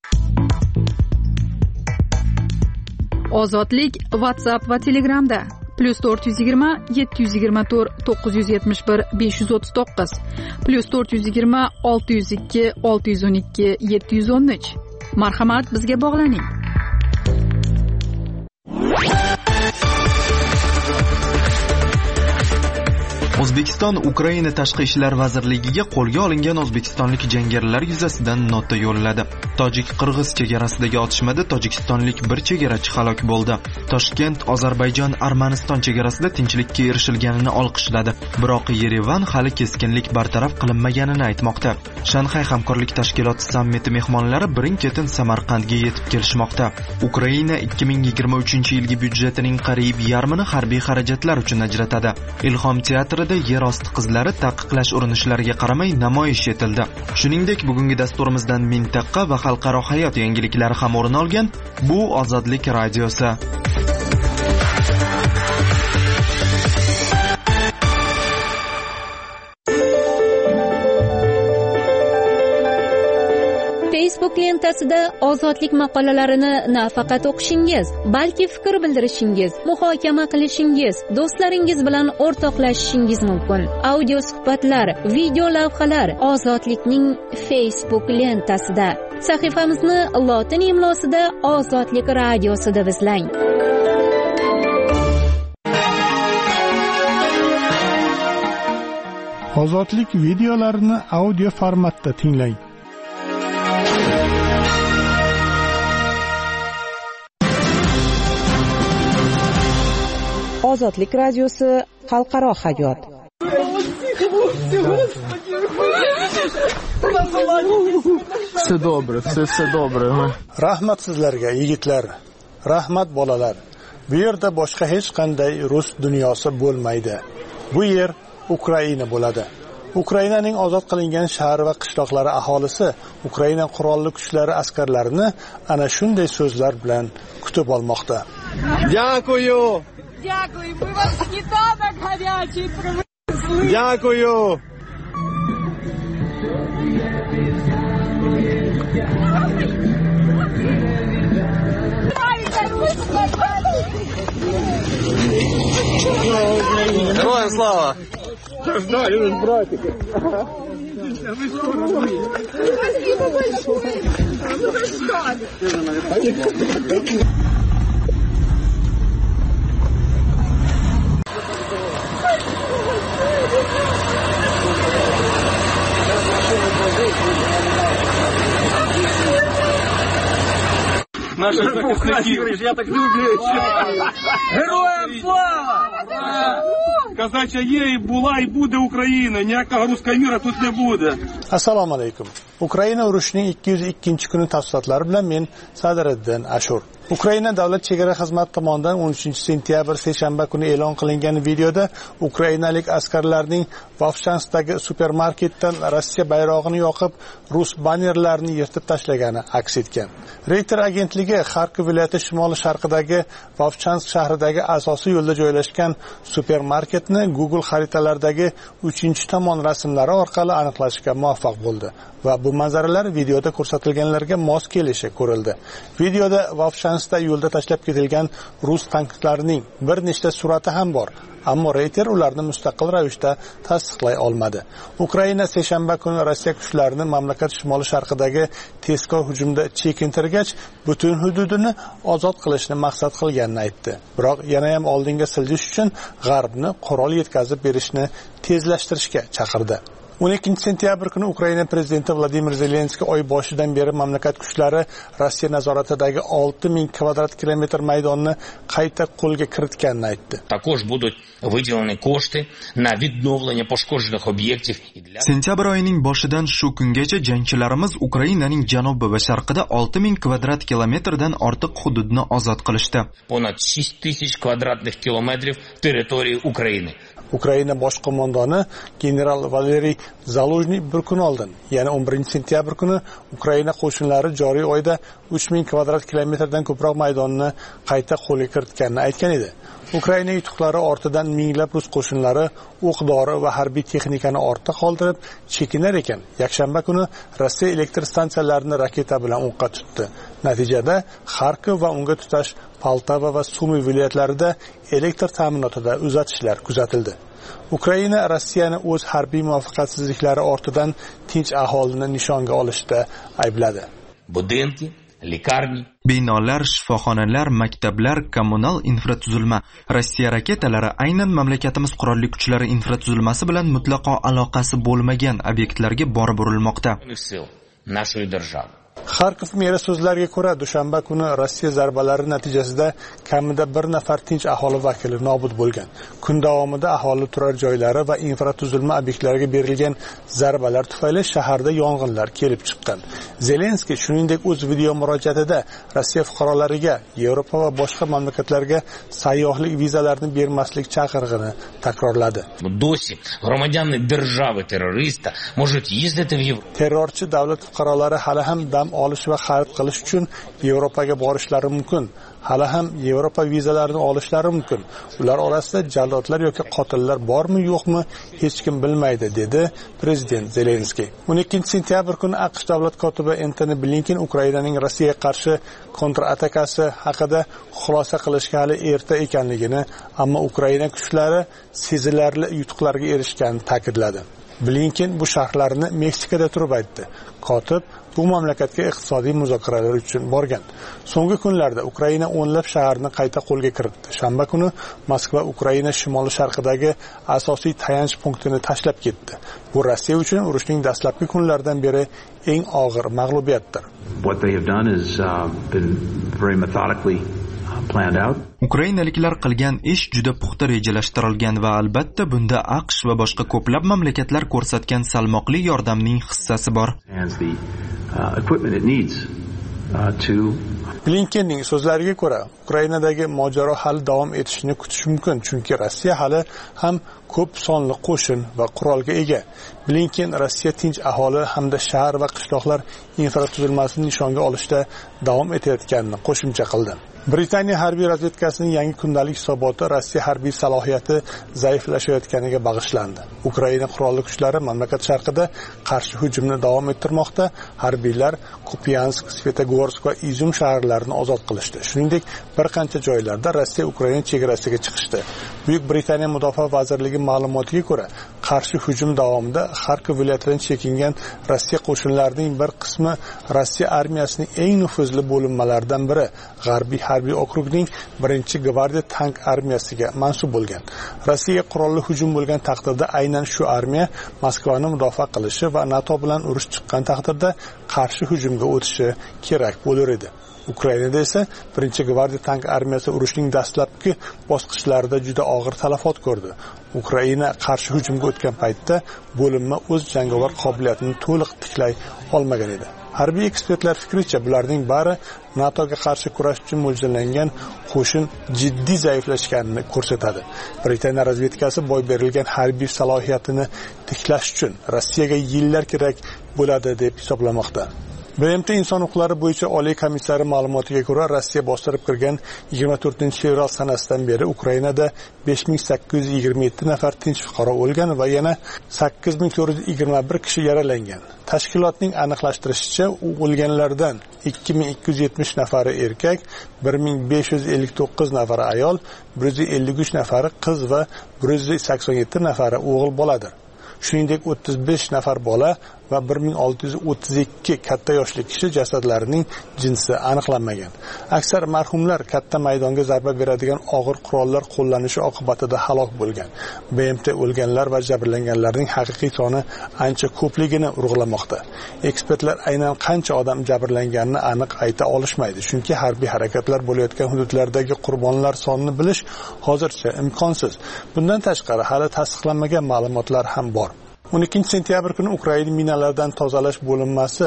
Ozodlik WhatsApp va Telegramda. plyus to'rt yuz yigirma yetti yuz yigirma to'rt to'qqiz yuz yetmish bir besh yuz o'ttiz to'qqiz plyus to'rt yuz yigirma olti yuz ikki olti yuz o'n ikki yetti yuz o'n uch. Marhamat, bizga bog'laning. O'zbekiston Ukraina Tashqi ishlar vazirligiga qo'lga olingan o'zbekistonlik jangarilar yuzasidan nota yo'lladi. Tojik-qirg'iz chegarasidagi otishmada tojikistonlik bir chegarachi halok bo'ldi. Toshkent Ozarbayjon Armaniston chegarasida tinchlikka erishilganini olqishladi. Biroq Yerevan hali keskinlik bartaraf qilinmaganini aytmoqda. Shanxay hamkorlik tashkiloti sammiti mehmonlari birin-ketin Samarqandga yetib kelishmoqda. Ukraina ikki ming yigirma uchinchi yilgi byudjetining qariyb yarmini harbiy xarajatlar uchun ajratadi. Ilhom teatrida yer osti qizlari taqiqlash urinishlariga qaramay namoyish etildi. Shuningdek, bugungi dasturimizdan mintaqa va xalqaro hayot yangiliklari ham o'rin olgan. Bu Ozodlik radiosi. Facebook lentasida ozodlik maqolalarini nafaqat o'qishingiz, balki fikr bildirishingiz, muhokama qilishingiz, do'stlaringiz bilan o'rtoqlashishingiz mumkin. Audio suhbatlar, video lavhalar Ozodlikning Facebook lentasida. Sahifamizni lotin imlosida Ozodlik radiosida izlang. Ozodlik videolarini audio formatda tinglang. Ozodlik radiosi xalqaro hayot. Все добре, все все добре. Rahmat sizlarga yigitlar, rahmat bolalar. Bu yerda boshqa hech qanday rus dunyosi bo'lmaydi. Bu yer Ukraina bo'ladi. Ukrainaning ozod qilingan shahar va qishloqlari aholisi Ukraina qurolli kuchlari askarlarini ana shunday so'zlar bilan kutib olmoqda. Дякую. Дякую, ми вам сніданок гарячий привезли. Дякую. Героям слава! Да, любим братик. Спасибо большое. Вы ждали. Наші захисники. Я так люблю. Героям слава! Казача є, і була, і буде Україна. Ніякого руського міра тут не буде. Assalomu alaykum. Ukraina urushining ikki yuz ikkinchi kuni tafsilotlari bilan men Sadiriddin Ashur. Ukraina davlat chegara xizmati tomonidan o'n uchinchi sentyabr seshanba kuni e'lon qilingan videoda ukrainalik askarlarning Vovchansdagi supermarketdan Rossiya bayrog'ini yoqib, rus bannerlarini yirtib tashlagani aks etgan. Reuters agentligi Xarkov viloyati shimoli-sharqidagi Vovchansk shahridagi asosiy yo'lda joylashgan supermarketni Google xaritalardagi uchinchi tomon rasmlari orqali aniqlashga muvaffaq bo'ldi va bu manzaralar videoda ko'rsatilganlarga mos kelishi ko'rildi. Videoda Vovchanskda yo'lda tashlab ketilgan rus tanklarining bir nechta surati ham bor. Ammo Reuters ularni mustaqil ravishda tasdiqlay olmadi. Ukraina seshanba kuni Rossiya kuchlarini mamlakat shimoli-sharqidagi tezkor hujumda chekintirgach, butun hududini ozod qilishni maqsad qilganini aytdi. Biroq yana ham oldinga siljish uchun G'arbni qurol yetkazib berishni tezlashtirishga chaqirdi. o'n ikkinchi sentyabr kuni Ukraina prezidenti Vladimir Zelenskiy oy boshidan beri mamlakat kuchlari Rossiya nazoratidagi olti ming kvadrat kilometr maydonni qayta qo'lga kiritganini aytdi. Також будуть виділені кошти на відновлення пошкоджених об'єктів. Sentyabr oyining boshidan shu kungacha jangchilarimiz Ukrainaning janubi va sharqida olti ming kvadrat kilometrdan ortiq hududni ozod qilishdi. Понад шість тисяч квадратних кілометрів території України. Ukraina bosh qo'mondoni general Valeriy Zaluzhny bir kun oldin, ya'ni o'n birinchi sentyabr kuni Ukraina qo'shinlari joriy oyda uch ming kvadrat kilometrdan ko'proq maydonni qayta qo'lga kiritganini aytgan edi. Ukraina yutuqlari ortidan minglab rus qo'shinlari o'q-dori va harbiy texnikani ortda qoldirib chekinar ekan, yakshanba kuni Rossiya elektr stansiyalarini raketa bilan o'qqa tutdi. Natijada Kharkiv va unga tutash Poltava va Sumi viloyatlarida elektr ta'minotida uzatishlar kuzatildi. Ukraina Rossiyani o'z harbiy muvaffaqiyatsizliklari ortidan tinch aholini nishonga olishda aybladi. Budinki, likarni, binolar, shifoxonalar, maktablar, kommunal infratuzilma. Rossiya raketalari aynan mamlakatimiz qurolli kuchlari infratuzilmasi bilan mutlaqo aloqasi bo'lmagan obyektlarga borib urilmoqda. Нашей державы. Kharkiv meri so'zlariga ko'ra, dushanba kuni Rossiya zarbalari natijasida kamida bir nafar tinch aholi vakili nobud bo'lgan. Kun davomida aholi turar joylari va infratuzilma obyektlariga berilgan zarbalar tufayli shaharda yong'inlar kelib chiqqan. Zelenskiy shuningdek o'z video murojaatida Rossiya fuqarolariga Yevropa va boshqa mamlakatlarga sayyohlik vizalarini bermaslik chaqirig'ini takrorladi. Доси громадяне державы террориста может ездить в Европу. Terrorchi davlat fuqarolari hali ham dam olish va xarid qilish uchun Yevropaga borishlari mumkin. Hali ham Yevropa vizalarini olishlari mumkin. Ular orasida jallodlar yoki qotillar bormi, yo'qmi, hech kim bilmaydi, dedi prezident Zelenskiy. o'n ikkinchi sentyabr kuni AQSh davlat kotibi Antony Blinken Ukrainaning Rossiyaga qarshi kontratakasi haqida xulosa qilishga hali erta ekanligini, ammo Ukraina kuchlari sezilarli yutuqlarga erishganini ta'kidladi. Blinken bu sharhlarni Meksikada turib aytdi. Kotib bu mamlakatga iqtisodiy muzokaralar uchun borgan. So'nggi kunlarda Ukraina o'nlab shaharni qayta qo'lga kiritdi. Shanba kuni Moskva Ukraina shimoli sharqidagi asosiy tayanch punktini tashlab ketdi. Bu Rossiya uchun urushning dastlabki kunlaridan beri eng og'ir mag'lubiyatdir. What they have done is uh, been very methodically planned out. Ukrainaliklar qilgan ish juda puxta rejalashtirilgan va albatta bunda AQSh va boshqa ko'plab mamlakatlar ko'rsatgan salmoqli yordamning hissasi bor. Blinkenning so'zlariga ko'ra, Ukrainadagi mojaro hali davom etishini kutish mumkin, chunki Rossiya hali ham ko'p sonli qo'shin va qurolga ega. Blinken Rossiya tinch aholi hamda shahar va qishloqlar infratuzilmasini nishonga olishda davom etayotganini qo'shimcha qildi. Britaniya harbiy razvedkasining yangi kundalik hisoboti Rossiya harbiy salohiyati zaiflashayotganiga bag'ishlandi. Ukraina qurolli kuchlari mamlakat sharqida qarshi hujumni davom ettirmoqda. Harbiylar Kupiansk, Svetogorsk va Izum shaharlarini ozod qilishdi. Shuningdek, bir qancha joylarda Rossiya Ukraina chegarasiga chiqishdi. Buyuk Britaniya mudofaa vazirligi ma'lumotiga ko'ra, qarshi hujum davomida Kharkiv viloyatidan chekingan Rossiya qo'shinlarining bir qismi Rossiya armiyasining eng nufuzli bo'linmalaridan biri G'arbiy harbiy okrugning birinchi gvardiya tank armiyasiga mansub bo'lgan. Rossiyaga qurolli hujum bo'lgan taqdirda aynan shu armiya Moskvani mudofaa qilishi va NATO bilan urush chiqqan taqdirda qarshi hujumga o'tishi kerak bo'lar edi. Ukrainada esa birinchi gvardiya tank armiyasi urushning dastlabki bosqichlarida juda og'ir talafot ko'rdi. Ukraina qarshi hujumga o'tgan paytda bo'linma o'z jangovar qobiliyatini to'liq tiklay olmagan edi. Harbiy ekspertlar fikricha, bularning bari NATOga qarshi kurash uchun mo'ljallangan qo'shin jiddiy zaiflashganini ko'rsatadi. Britaniya razvedkasi boy berilgan harbiy salohiyatini tiklash uchun Rossiyaga yillar kerak bo'ladi deb hisoblamoqda. B M T inson huquqlari bo'yicha oliy komissari ma'lumotiga ko'ra, Rossiya bostirib kirgan yigirma to'rtinchi fevral sanasidan beri Ukrainada besh ming sakkiz yuz yigirma yetti nafar tinch fuqaro o'lgan va yana sakkiz ming to'rt yuz yigirma bir kishi yaralangan. Tashkilotning aniqlashtirishicha, o'lganlardan ikki ming ikki yuz yetmish nafari erkak, bir ming besh yuz ellik to'qqiz nafari ayol, bir yuz ellik uch nafari qiz va bir yuz sakson yetti nafari o'g'il boladir. Shuningdek, o'ttiz besh nafar bola va bir ming olti yuz o'ttiz ikki katta yoshli kishi jasadlarining jinsi aniqlanmagan. Aksar marhumlar katta maydonga zarba beradigan og'ir qurollar qo'llanishi oqibatida halok bo'lgan. B M T o'lganlar va jabrlanganlarning haqiqiy soni ancha ko'pligini urg'ulamoqda. Ekspertlar aynan qancha odam jabrlanganini aniq ayta olishmaydi, chunki harbiy harakatlar bo'layotgan hududlardagi qurbonlar sonini bilish hozircha imkonsiz. Bundan tashqari, hali tasdiqlanmagan ma'lumotlar ham bor. o'n ikkinchi sentyabr kuni Ukraina minalardan tozalash bo'linmasi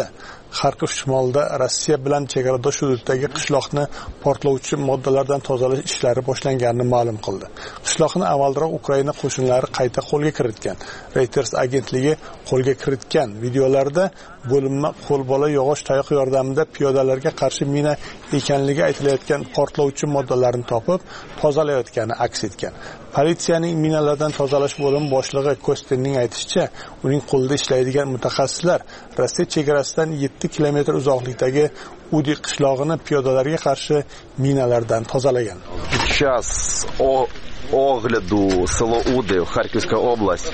Xarkov shimolida Rossiya bilan chegaradosh hududdagi qishloqni portlovchi moddalardan tozalash ishlari boshlanganini ma'lum qildi. Qishloqni avvalroq Ukraina qo'shinlari qayta qo'lga kiritgan. Reuters agentligi qo'lga kiritgan videolarda bo'linma qo'lbola yog'och tayoq yordamida piyodalarga qarshi mina ekanligi aytilayotgan portlovchi moddalarni topib, tozalayotgani aks etgan. Politsiyaning minalardan tozalash bo'limi boshlig'i Kostinning aytishicha, uning qo'lida ishlaydigan mutaxassislar Rossiya chegarasidan yetti kilometr uzoqlikdagi Udi qishlog'ini piyodalarga qarshi minalardan tozalagan. Сейчас о огляду село Уды, Харьковская область.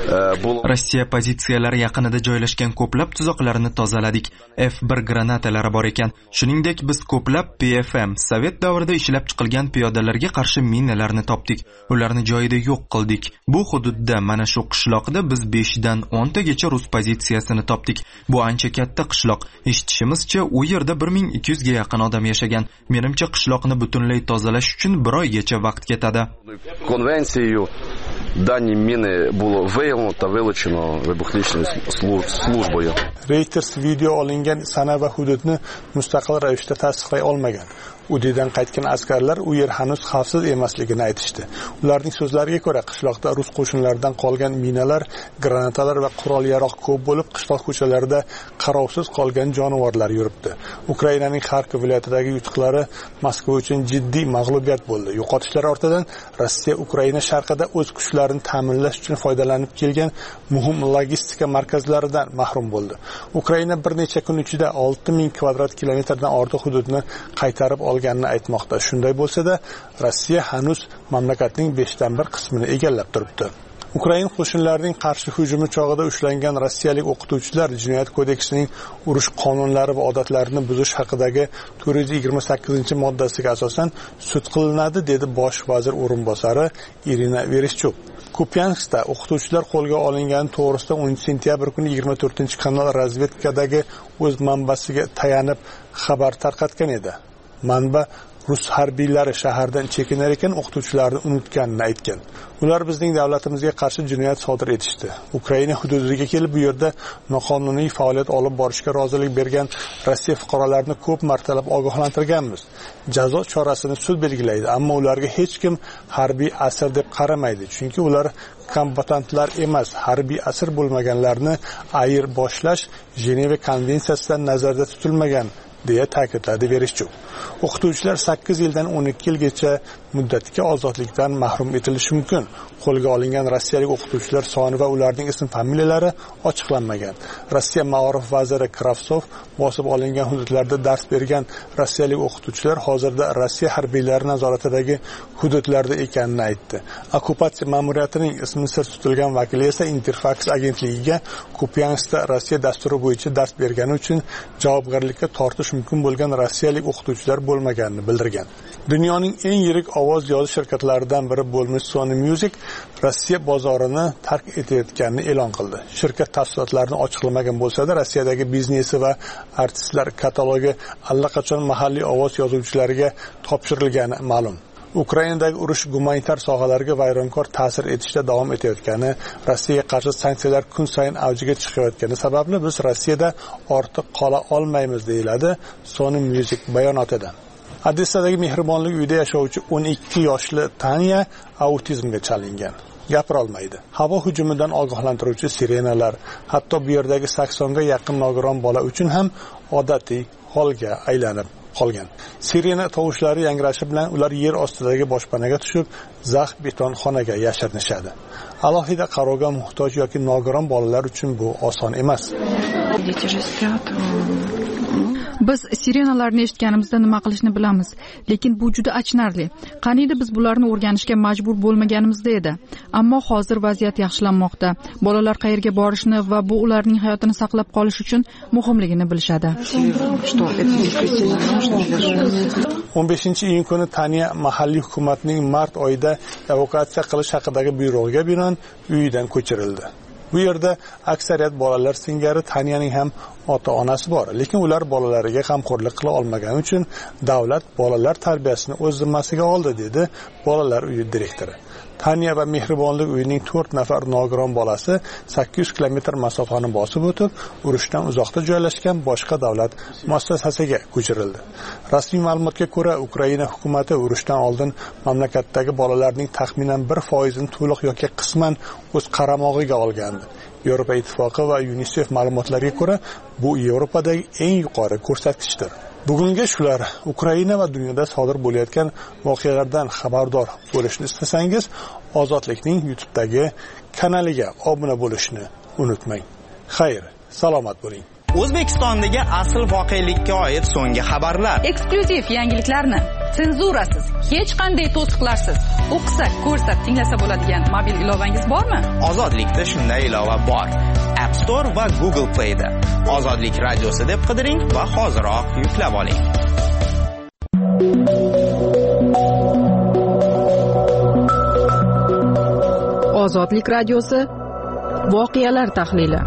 Rossiya pozitsiyalari yaqinida joylashgan ko'plab tuzoqlarni tozaladik. F bir granatalari bor ekan. Shuningdek, biz ko'plab P F M Sovet davrida ishlab chiqilgan piyodalarga qarshi minalarni topdik. Ularni joyida yo'q qildik. Bu hududda, mana shu qishloqda biz besh dan o'n tagacha rus pozitsiyasini topdik. Bu ancha katta qishloq. Eshitishimizcha, u yerda bir ming ikki yuz ga yaqin odam yashagan. Menimcha qishloqni butunlay tozalash uchun bir oygacha vaqt ketadi. Конвенцію дані міни було виявлено та вилучено вибуховою службою. Reuters video olingan sana va hududni mustaqil ravishda tasdiqlay olmagan. Udidan qaytgan askarlar u yer hanuz xavfsiz emasligini aytishdi. Ularning so'zlariga ko'ra, qishloqda rus qo'shinlaridan qolgan minalar, granatalar va qurol-yarog' ko'p bo'lib, qishloq ko'chalarida qarovsiz qolgan jonivorlar yuribdi. Ukrainaning Xarkov viloyatidagi yutuqlari Moskva uchun jiddiy mag'lubiyat bo'ldi. Yo'qotishlar ortidan Rossiya Ukraina sharqida o'z kuchlarini ta'minlash uchun foydalanib kelgan muhim logistika markazlaridan mahrum bo'ldi. Ukraina bir necha kun ichida olti ming kvadrat kilometrdan ortiq hududni qaytarib olganini aytmoqda. Shunday bo'lsa-da, Rossiya hanuz mamlakatning besh dan bir qismini egallab turibdi. Ukraina qo'shinlarining qarshi hujumi chog'ida ushlangan rossiyalik o'qituvchilar Jinoyat kodeksining urush qonunlari va odatlarini buzish haqidagi to'rt yuz yigirma sakkizinchi moddasiga asosan sud qilinadi, dedi bosh vazir o'rinbosari Irina Vereshchuk. Kupyanskda o'qituvchilar qo'lga olingani to'g'risida o'ninchi sentyabr kuni yigirma to'rtinchi kanal razvedkadagi o'z manbasiga tayanib xabar tarqatgan edi. Manba rus harbiylari shahardan chekinar ekan, o'qituvchilarni unutganini aytgan. Ular bizning davlatimizga qarshi jinoyat sodir etishdi. Ukraina hududiga kelib, bu yerda noqonuniy faoliyat olib borishga rozilik bergan Rossiya fuqarolarini ko'p martalab ogohlantirganmiz. Jazo chorasini sud belgilaydi, ammo ularga hech kim harbiy asir deb qaramaydi, chunki ular kombatantlar emas, harbiy asir bo'lmaganlarni ayir boshlash Jeneva konvensiyasidan nazarda tutilmagan, deya ta'kidladi Vereshchuk. O'qituvchilar sakkiz yildan o'n ikki yilgacha muddatga ozodlikdan mahrum etilishi mumkin. Qo'lga olingan rossiyalik o'qituvchilar soni va ularning ism-familiyalari ochiqlanmagan. Rossiya Ma'rif vaziri Kravtsov bosib olingan hududlarda dars bergan rossiyalik o'qituvchilar hozirda Rossiya harbiylari nazoratidagi hududlarda ekanini aytdi. Okkupatsiya ma'muriyatining ismi sir tutilgan vakili esa Interfax agentligiga Kupyanskda Rossiya dasturi bo'yicha dars bergani uchun javobgarlikka tortish mumkin bo'lgan rossiyalik o'qituvchilar bo'lmaganini bildirgan. Dunyoning eng yirik ovoz yozish shirkatlaridan biri bo'lmish Sony Music Rossiya bozorini tark etayotganini e'lon qildi. Shirkat tafsilotlarini ochiqlamagan bo'lsa-da, Rossiyadagi biznesi va artistlar katalogi allaqachon mahalliy ovoz yozuvchilariga topshirilgani ma'lum. Ukrainadagi urush gumanitar sohalarga vayronkor ta'sir etishda davom etayotgani, Rossiyaga qarshi sanksiyalar kun sayin avjiga chiqayotgani sababli biz Rossiyada ortiq qola olmaymiz, deyiladi Sony Music bayonotida. Odessadagi mehribonlik uyida yashovchi o'n ikki yoshli Tanya autizmga chalingan. Gapira olmaydi. Havo hujumidan ogohlantiruvchi sirenalar, hatto bu yerdagi saksonga yaqin nogiron bola uchun ham odatiy holga aylanib qolgan. Sirena tovushlari yangrashi bilan ular yer ostidagi boshpanaga tushib, zax beton xonaga yashirinishadi. Alohida qarovga muhtoj yoki nogiron bolalar uchun bu oson emas. Biz sirenalarni eshitganimizda nima qilishni bilamiz, lekin bu juda achinarli. Qaniydi biz bularni o'rganishga majbur bo'lmaganimizda edi. Ammo hozir vaziyat yaxshilanmoqda. Bolalar qayerga borishni va bu ularning hayotini saqlab qolish uchun muhimligini bilishadi. o'n beshinchi iyun kuni Tanya mahalliy hukumatning mart oyida evakuatsiya qilish haqidagi buyrug'iga binoan uyidan ko'chirildi. Bu yerda aksariyat bolalar singari Tanyaning ham ota-onasi bor, lekin ular bolalariga g'amxo'rlik qila olmagani uchun davlat bolalar tarbiyasini o'z zimmasiga oldi, dedi bolalar uyi direktori. Taniya va Mehribonlik uyining to'rt nafar nogiron bolasi sakkiz yuz kilometr masofani bosib o'tib, urushdan uzoqda joylashgan boshqa davlat muassasasiga ko'chirildi. Rasmiy ma'lumotga ko'ra, Ukraina hukumati urushdan oldin mamlakatdagi bolalarning taxminan bir foizini to'liq yoki qisman o'z qaramog'iga olgandi. Yevropa Ittifoqi va UNICEF ma'lumotlariga ko'ra, bu Yevropadagi eng yuqori ko'rsatkichdir. Bugungi shular. Ukraina va dunyoda sodir bo'layotgan voqealardan xabardor bo'lishni istasangiz, Ozodlikning YouTube'dagi kanaliga obuna bo'lishni unutmang. Xayr, salomat bo'ling. O'zbekistondagi asl voqelikka oid so'nggi xabarlar, eksklyuziv yangiliklarni senzurasiz, hech qanday to'siqlarsiz o'qisak, ko'rsak, tinglasa bo'ladigan mobil ilovangiz bormi? Ozodlikda shunday ilova bor. App Store va Google Play'da Ozodlik radiosi deb qidiring va hoziroq yuklab oling. Ozodlik radiosi voqealar tahlili.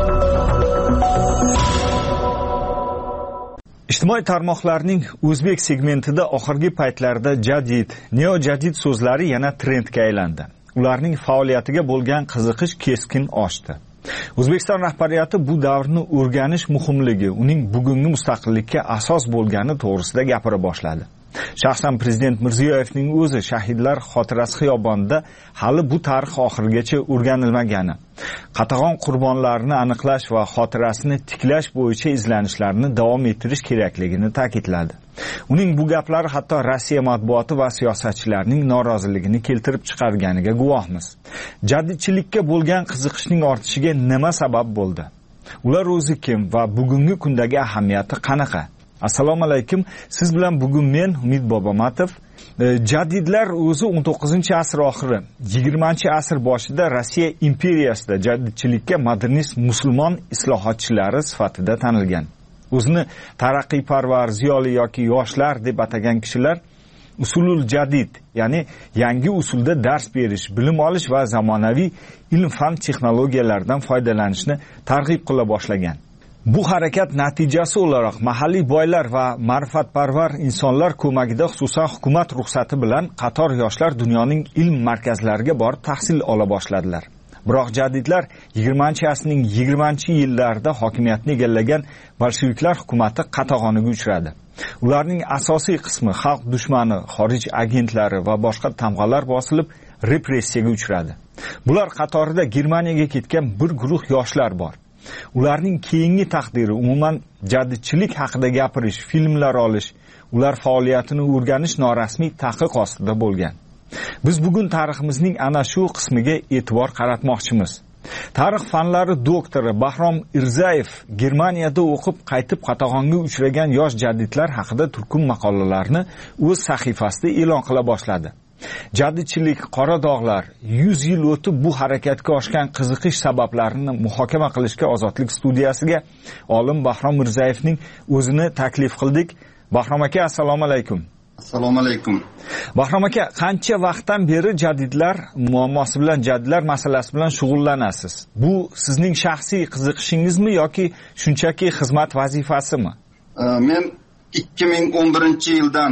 Ijtimoiy tarmoqlarning o'zbek segmentida oxirgi paytlarda jadid, neo-jadid so'zlari yana trendga aylandi. Ularning faoliyatiga bo'lgan qiziqish keskin oshdi. O'zbekiston rahbariyati bu davrni o'rganish muhimligi, uning bugungi mustaqillikka asos bo'lgani to'g'risida gapira boshladi. Shaxsan Prezident Mirziyoyevning o'zi shahidlar xotirasi xiyobonida hali bu tarix oxirigacha o'rganilmagani, Qatag'on qurbonlarini aniqlash va xotirasini tiklash bo'yicha izlanishlarni davom ettirish kerakligini ta'kidladi. Uning bu gaplari hatto Rossiya matbuoti va siyosatchilarining noroziligini keltirib chiqarganiga guvohmiz. Jadidchilikka bo'lgan qiziqishning ortishiga nima sabab bo'ldi? Ular o'zi kim va bugungi kundagi ahamiyati qanaqa? Assalomu alaykum. Siz bilan bugun men Umid Bobomatov. Jadidlar o'zi o'n to'qqizinchi asr oxiri, yigirmanchi asr boshida Rossiya imperiyasida jadidchilikka modernist musulmon islohotchilari sifatida tanilgan. O'zini taraqqiyparvar, ziyoli yoki yoshlar deb atagan kishilar usulul jadid, ya'ni yangi usulda dars berish, bilim olish va zamonaviy ilm-fan texnologiyalardan foydalanishni targ'ib qila boshlagan. Bu harakat natijasi o'laroq mahalliy boylar va ma'rifatparvar insonlar ko'magida, xususan hukumat ruxsati bilan qator yoshlar dunyoning ilm markazlariga borib tahsil ola boshladilar. Biroq jadidlar yigirmanchi asrning yigirmanchi yillarida hokimiyatni egallagan bolsheviklar hukumati qatag'oniga uchradi. Ularning asosiy qismi xalq dushmani, xorij agentlari va boshqa tamg'alar bosilib repressiyaga uchradi. Bular qatorida Germaniyaga ketgan bir guruh yoshlar bor. Ularning keyingi taqdiri umuman jadidchilik haqida gapirish, filmlar olish, ular faoliyatini o'rganish norasmiy taqiq ostida bo'lgan. Biz bugun tariximizning ana shu qismiga e'tibor qaratmoqchimiz. Tarix fanlari doktori Bahrom Irzayev Germaniyada o'qib qaytib Qatag'onga uchragan yosh jadidlar haqida turkum maqolalarni o'z sahifasida e'lon qila boshladi. Jadidchilik, qora dog'lar, yuz yil o'tib bu harakatga oshgan qiziqish sabablarini muhokama qilishga Ozodlik studiyasiga olim Bahrom Mirzayevning o'zini taklif qildik. Bahrom aka, assalomu alaykum. Assalomu alaykum. Bahrom aka, qancha vaqtdan beri jadidlar muammosi bilan, jadidlar masalasi bilan shug'ullanasiz? Bu sizning shaxsiy qiziqishingizmi yoki shunchaki xizmat vazifasimi? Men ikki ming o'n birinchi yildan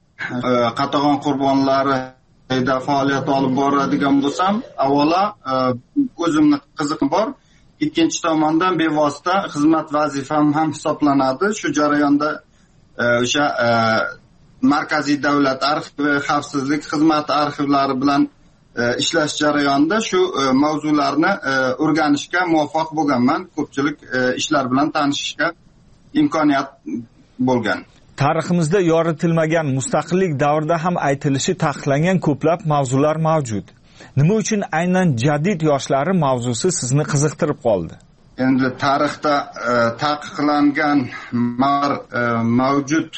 Qatag'on qurbonlarida faoliyat olib boradigan bo'lsam, avvalo o'zimni qiziqim bor, ikkinchi tomondan bevosita xizmat vazifam ham hisoblanadi. Shu jarayonda o'sha markaziy davlat arxivi, xavfsizlik xizmati arxivlari bilan ishlash jarayonida shu mavzularni o'rganishga muvaffaq bo'lganman. Ko'pchilik ishlar bilan tanishishga imkoniyat bo'lgan. Tariximizda yoritilmagan mustaqillik davrida ham aytilishi taqiqlangan ko'plab mavzular mavjud. Nima uchun aynan jadid yoshlari mavzusi sizni qiziqtirib qoldi? Endi tarixda taqiqlangan mavjud,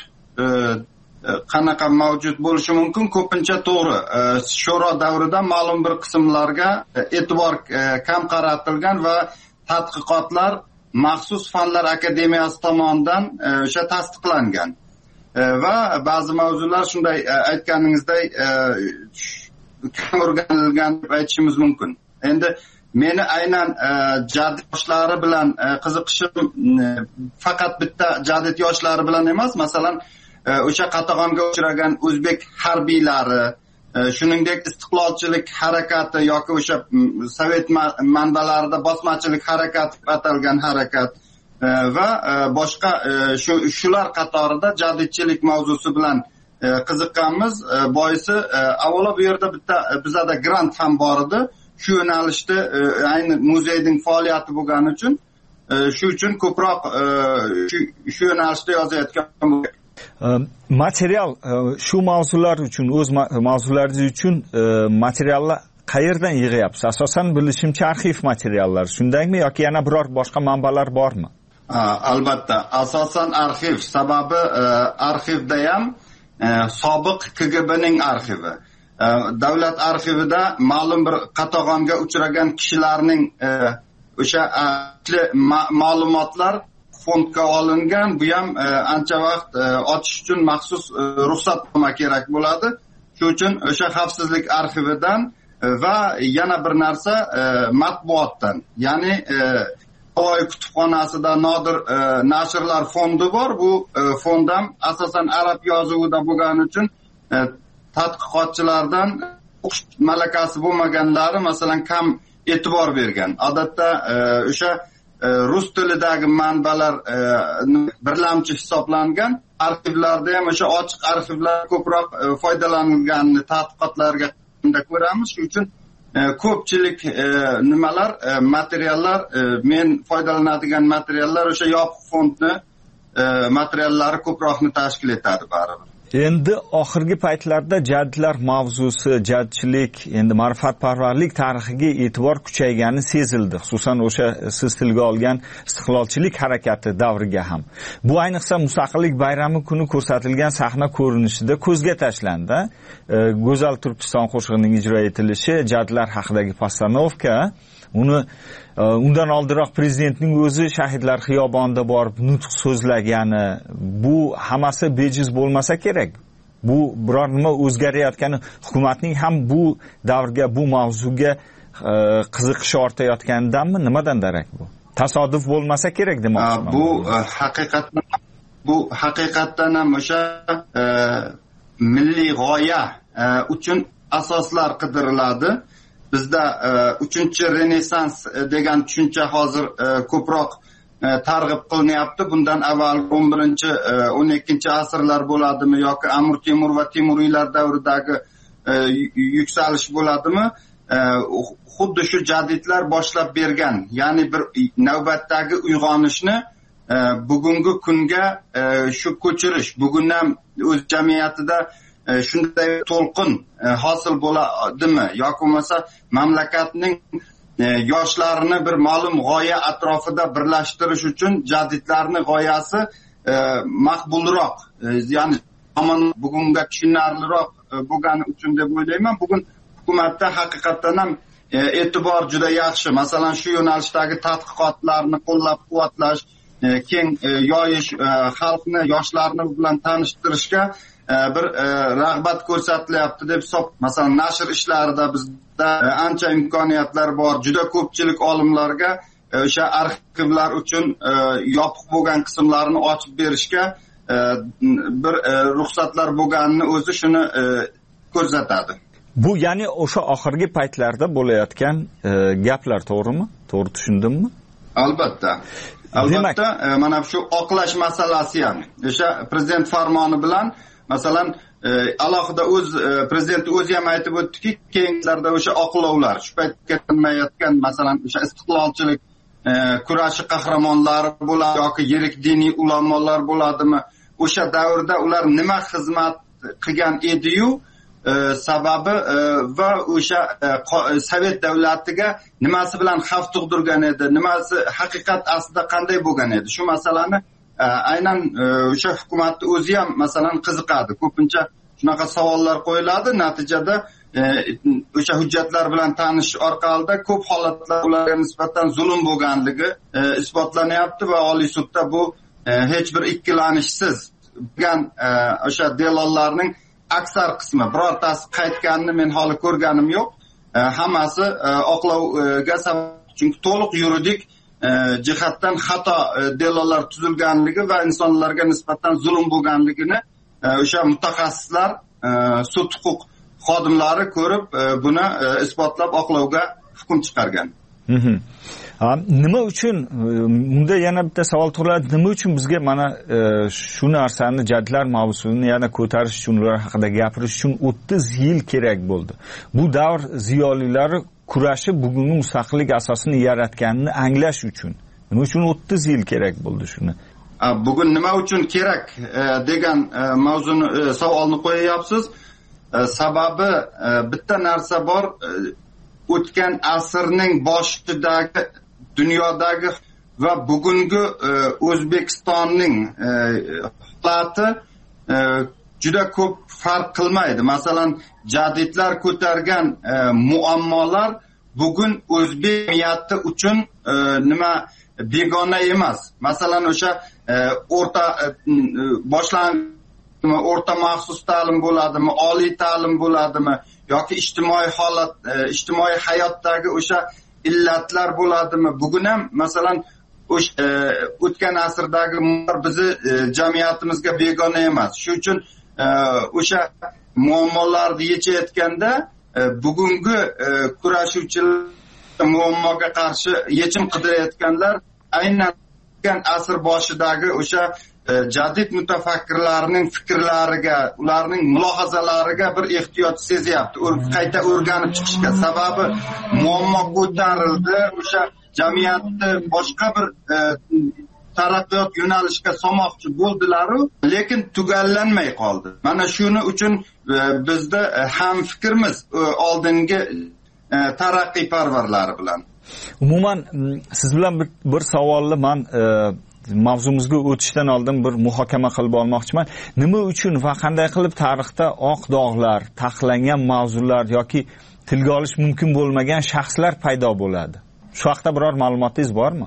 qanaqa mavjud bo'lishi mumkin? Ko'pincha to'g'ri. Sho'ro davrida ma'lum bir qismlarga e'tibor kam qaratilgan va tadqiqotlar maxsus fanlar akademiyasi tomonidan o'sha tasdiqlangan. Va ba'zi mavzular shunday aytganingizdek kam o'rganilgan deb aytishimiz mumkin. Endi meni aynan jadid yoshlari bilan qiziqishim faqat bitta jadid yoshlari bilan emas, masalan o'sha qatag'onga uchragan o'zbek harbiylari, shuningdek istiqlolchilik harakati yoki o'sha sovet manbalarida bosmachilik harakati deb atalgan harakat va boshqa shular qatorida jadidchilik mavzusi bilan qiziqqanmiz. Boisi avvalo bu yerda bitta bizada grant ham bor edi. Shu yo'nalishda ayni muzeyning faoliyati bo'lgani uchun shu uchun ko'proq shu yo'nalishda yozayotgan. Material shu mavzular uchun, o'z mavzularingiz uchun materiallar qayerdan yig'yapsiz? Asosan bilishimcha arxiv materiallar, shundaymi yoki yana biror boshqa manbalar bormi? Albatta, asosan arxiv. Sababi arxivda ham sobiq K G B'ning arxivi. Davlat arxivida ma'lum bir qatag'onga uchragan kishilarning o'sha ma'lumotlar fondga olingan. Bu ham ancha vaqt ochish uchun maxsus ruxsatnoma kerak bo'ladi. Shu uchun o'sha xavfsizlik arxividan va yana bir narsa matbuotdan, ya'ni Navoiy kutubxonasida Nodir nashrlar fondi bor. Bu fond ham asosan arab yozuvida bo'lgani uchun tadqiqotchilardan o'qish malakasi bo'lmaganlari masalan kam e'tibor bergan. Odatda o'sha rus tilidagi manbalar birlamchi hisoblangan. Arxivlarda ham o'sha ochiq arxivlar ko'proq foydalanilganini tadqiqotlarga ko'ramiz. Shuning uchun ko'pchilik nimalar materiallar, men foydalanadigan materiallar o'sha yopiq fondni materiallari ko'proqni tashkil etadi baribir. Endi oxirgi paytlarda jadidlar mavzusi, jadidchilik, endi ma'rifatparvarlik tarixiga e'tibor kuchaygani sezildi. Xususan o'sha siz tilga olgan istiqlolchilik harakati davriga ham. Bu ayniqsa Mustaqillik bayrami kuni ko'rsatilgan sahna ko'rinishida ko'zga tashlandi. Go'zal Turkiston qo'shig'ining ijro etilishi, jadidlar haqidagi postanovka, uni undan oldinroq prezidentning o'zi shahidlar xiyobonida borib nutq so'zlagani, bu hammasi bejiz bo'lmasa kerak. Bu biror nima o'zgarayotgani, hukumatning ham bu davrga, bu mavzuga qiziqishi ortayotganidanmi, nimadan darak bu? Tasodif bo'lmasa kerak demoqchiman. Bu haqiqatdan bu haqiqatdan ham o'sha milliy g'oya uchun asoslar qidiriladi. Bizda uchinchi renessans degan tushuncha hozir ko'proq targ'ib qilinyapti. Bundan avval o'n birinchi o'n ikkinchi asrlar bo'ladimi yoki Amir Temur va Temuriylar davridagi yuksalish bo'ladimi? Xuddi shu jadidlar boshlab bergan. Ya'ni bir navbatdagi uyg'onishni bugungi kunga shu ko'chirish, bugun ham o'z jamiyatida shunday to'lqin hosil bo'ladimi yoki bo'lmasa mamlakatning yoshlarini bir ma'lum g'oya atrofida birlashtirish uchun jadidlarni g'oyasi maqbulroq, ya'ni bugunga tushunarliroq bo'lgani uchun deb o'ylayman. Bugun hukumatda haqiqatdan ham e'tibor juda yaxshi. Masalan, shu yo'nalishdagi tadqiqotlarni qo'llab-quvvatlash, keng yoyish, xalqni, yoshlarni bilan tanishtirishga bir rag'bat ko'rsatilyapti deb hisob. Masalan, nashr ishlarida bizda ancha imkoniyatlar bor. Juda ko'pchilik olimlarga o'sha arxivlar uchun yopiq bo'lgan qismlarini ochib berishga bir ruxsatlar bo'lganini o'zi shuni ko'rsatadi. Bu ya'ni o'sha oxirgi paytlarda bo'layotgan gaplar, to'g'rimi? To'g'ri tushundimmi? Albatta. Albatta, mana shu oqlash masalasi ham o'sha prezident farmoni bilan, masalan, alohida o'z prezident o'zi ham aytib o'tdiki, keyingilarda o'sha oqlovlar, shu paytga kelmayotgan, masalan, o'sha istiqlolchilik kurashi qahramonlari bo'ladi yoki yirik diniy ulamolar bo'ladimi? O'sha davrda ular nima xizmat qilgan edi-yu, sababi va o'sha sovet davlatiga nimasi bilan xavf tug'dirgan edi, nimasi haqiqat aslida qanday bo'lgan edi? Shu masalani aynan o'sha hukumatni o'zi ham masalan qiziqadi. Ko'pincha shunaqa savollar qo'yiladi, natijada o'sha hujjatlar bilan tanishish orqali ko'p holatlar ularga nisbatan zulm bo'lganligi isbotlanyapti va Oliy sudda bu hech bir ikkilanishsiz bo'lgan o'sha delollarning aksar qismi, birortasi qaytganini men hali ko'rganim yo'q. hammasi oqlovga sabab, chunki to'liq yuridik jihatdan xato delollar tuzilganligi va insonlarga nisbatan zulm bo'lganligini o'sha mutaxassislar, sud huquq xodimlari ko'rib buni isbotlab oqlovga hukm chiqargan. Nima uchun bunda yana bitta savol tug'iladi, nima uchun bizga mana shu narsani, jadidlar mavzusini yana ko'tarish uchun, ular haqida gapirish uchun o'ttiz yil kerak bo'ldi? Bu davr ziyolilari kurashi bugungi mustaqillik asosini yaratganini anglash uchun nima uchun o'ttiz yil kerak bo'ldi shuni? Bugun nima uchun kerak degan mavzuni, savolni qo'yayapsiz. Sababi bitta narsa bor, o'tgan asrning boshidagi dunyodagi va bugungi O'zbekistonning holati juda ko'p farq qilmaydi. Masalan, jadidlar ko'targan muammolar bugun o'zbek millati uchun nima begona emas. Masalan, o'sha o'rta boshlang'ich o'rta maxsus ta'lim bo'ladimi, oliy ta'lim bo'ladimi yoki ijtimoiy holat, ijtimoiy hayotdagi o'sha illatlar bo'ladimi? Bugun ham masalan o'sha o'tgan asrdagi bizni jamiyatimizga begona emas. Shuning uchun o'sha muammolarni yechayotganda bugungi kurashuvchilar muammoga qarshi yechim qidirayotganlar aynan asr boshidagi o'sha jadid mutafakkirlarning fikrlariga, ularning mulohazalariga bir ehtiyoj sezyapti, qayta o'rganib chiqishga. Sababi muammo ko'tarildi, o'sha jamiyatni boshqa bir taraqqiyot yo'nalishga solmoqchi bo'ldilar-u, lekin tugallanmay qoldi. Mana shuning uchun bizda ham fikrimiz oldingi taraqqiyparvarlar bilan. Umuman siz bilan bir, bir savolni men mavzumizga o'tishdan oldin bir muhokama qilib olmoqchiman. Nima uchun va qanday qilib tarixda oq dog'lar, taqiqlangan mavzular yoki tilga olish mumkin bo'lmagan shaxslar paydo bo'ladi? Shu haqda biror ma'lumotingiz bormi?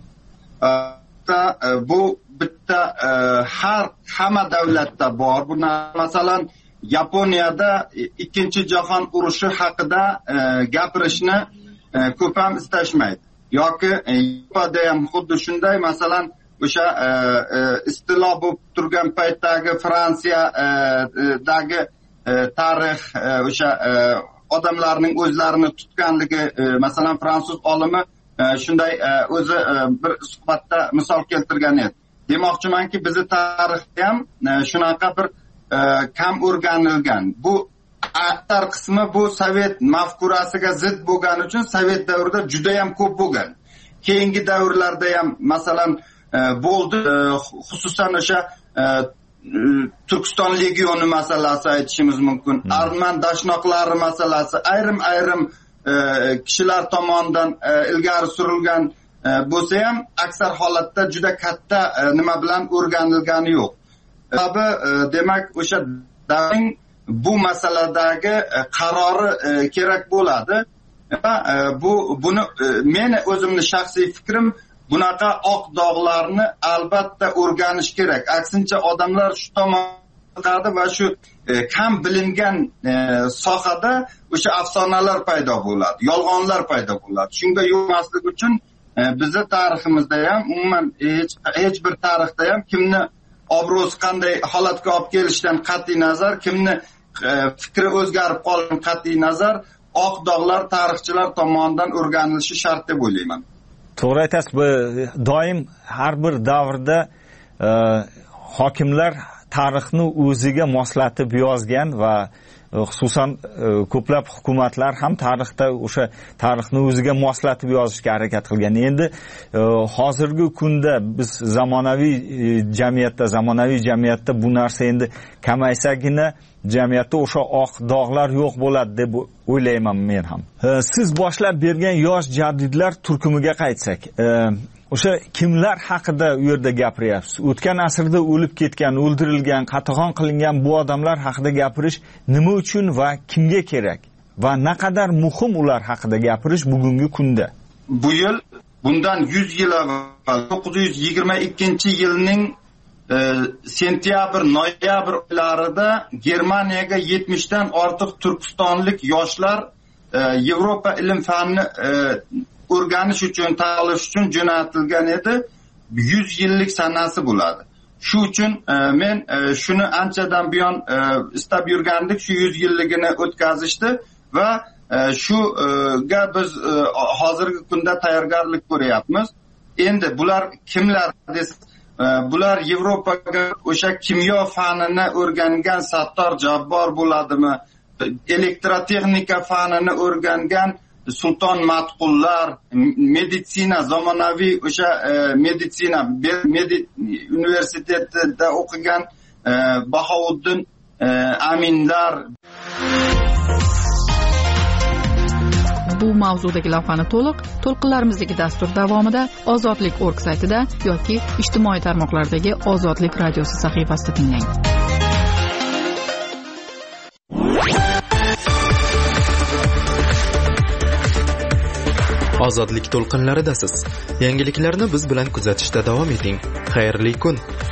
Bu bitta har hamma davlatda bor. Buni masalan Yaponiyada ikkinchi jahon urushi haqida gapirishni ko'p ham istashmaydi. Yoki Yevropada ham xuddi shunday, masalan o'sha istilo bo'lib turgan paytdagi Fransiyadagi tarix, o'sha odamlarning o'zlarini tutganligi, masalan fransuz olimi shunday o'zi bir suhbatda misol keltirgan edi. Demoqchimanki, bizning tarixda ham shunaqa bir kam o'rganilgan. Bu aktar qismi bu sovet mafkurasiga zid bo'lgani uchun sovet davrida juda ham ko'p bo'lgan. Keyingi davrlarda ham masalan bo'ldi, xususan o'sha Turkiston legioni masalasi aytishimiz mumkin. Arman dashnoqlari masalasi ayrim-ayrim kishilar tomonidan ilgari surilgan bo'lsa ham aksar holatda juda katta nima bilan o'rganilgani yo'q. Sababi demak o'sha davring bu masaladagi qarori kerak bo'ladi. Bu buni meni o'zimni shaxsiy fikrim, bunaqa oq dog'larni albatta o'rganish kerak. Aksincha odamlar shu tomonda va shu kam bilingan sohada o'sha afsonalar paydo bo'ladi, yolg'onlar paydo bo'ladi. Shunga yo'lmaslik uchun bizning tariximizda ham, umuman hech hech bir tarixda ham kimni obro'si qanday holatga olib kelishidan qat'iy nazar, kimni fikri o'zgarib qolgan qat'iy nazar, oq dog'lar tarixchilar tomonidan o'rganilishi shart deb o'ylayman. To'g'ri aytasiz, bu doim har bir davrda e, hokimlar tarixni o'ziga moslatib yozgan va e, xususan e, ko'plab hukumatlar ham tarixda o'sha tarixni o'ziga moslatib yozishga harakat qilgan. Endi e, hozirgi kunda biz zamonaviy e, jamiyatda, zamonaviy jamiyatda bu narsa endi kamaysagina jamiyatda o'sha oq dog'lar yo'q bo'ladi deb o'ylayman men ham. E, siz boshlab bergan yosh jadidlar turkumiga qaytsak, e, o'sha kimlar haqida u yerda gapiryapsiz? O'tgan asrda o'lib ketgan, o'ldirilgan, qatag'on qilingan bu odamlar haqida gapirish nima uchun va kimga kerak? Va naqadar muhim ular haqida gapirish bugungi kunda? Bu yil bundan yuz yil avval to'qqiz yuz yigirma ikkinchi yilning e, sentyabr, noyabr oylarida Germaniyaga yetmishdan ortiq turkistonlik yoshlar Yevropa ilm fanni o'rganish uchun, ta'lim uchun jo'natilgan edi. yuz yillik sanasi bo'ladi. Shu uchun men shuni anchadan buyon istab yurgandik, shu yuz yilligini o'tkazishdi va shuga biz hozirgi kunda tayyorgarlik ko'ryapmiz. Endi bular kimlar desa, bular Yevropaga o'sha kimyo fanini o'rgangan Sattor Jabbor bo'ladimi? Elektrotexnika fanini o'rgangan Sulton Matqullar, meditsina, zamonaviy o'sha meditsina universitetida o'qigan Bahovuddin Aminlar. Bu mavzudagi lavhani to'liq to'lqinlarimizdagi dastur davomida ozodlik точка org saytida yoki ijtimoiy tarmoqlardagi Ozodlik radiosi sahifasida tinglang. Ozodlik to'lqinlaridasiz. Yangiliklarni biz bilan kuzatishda davom eting. Xayrli kun.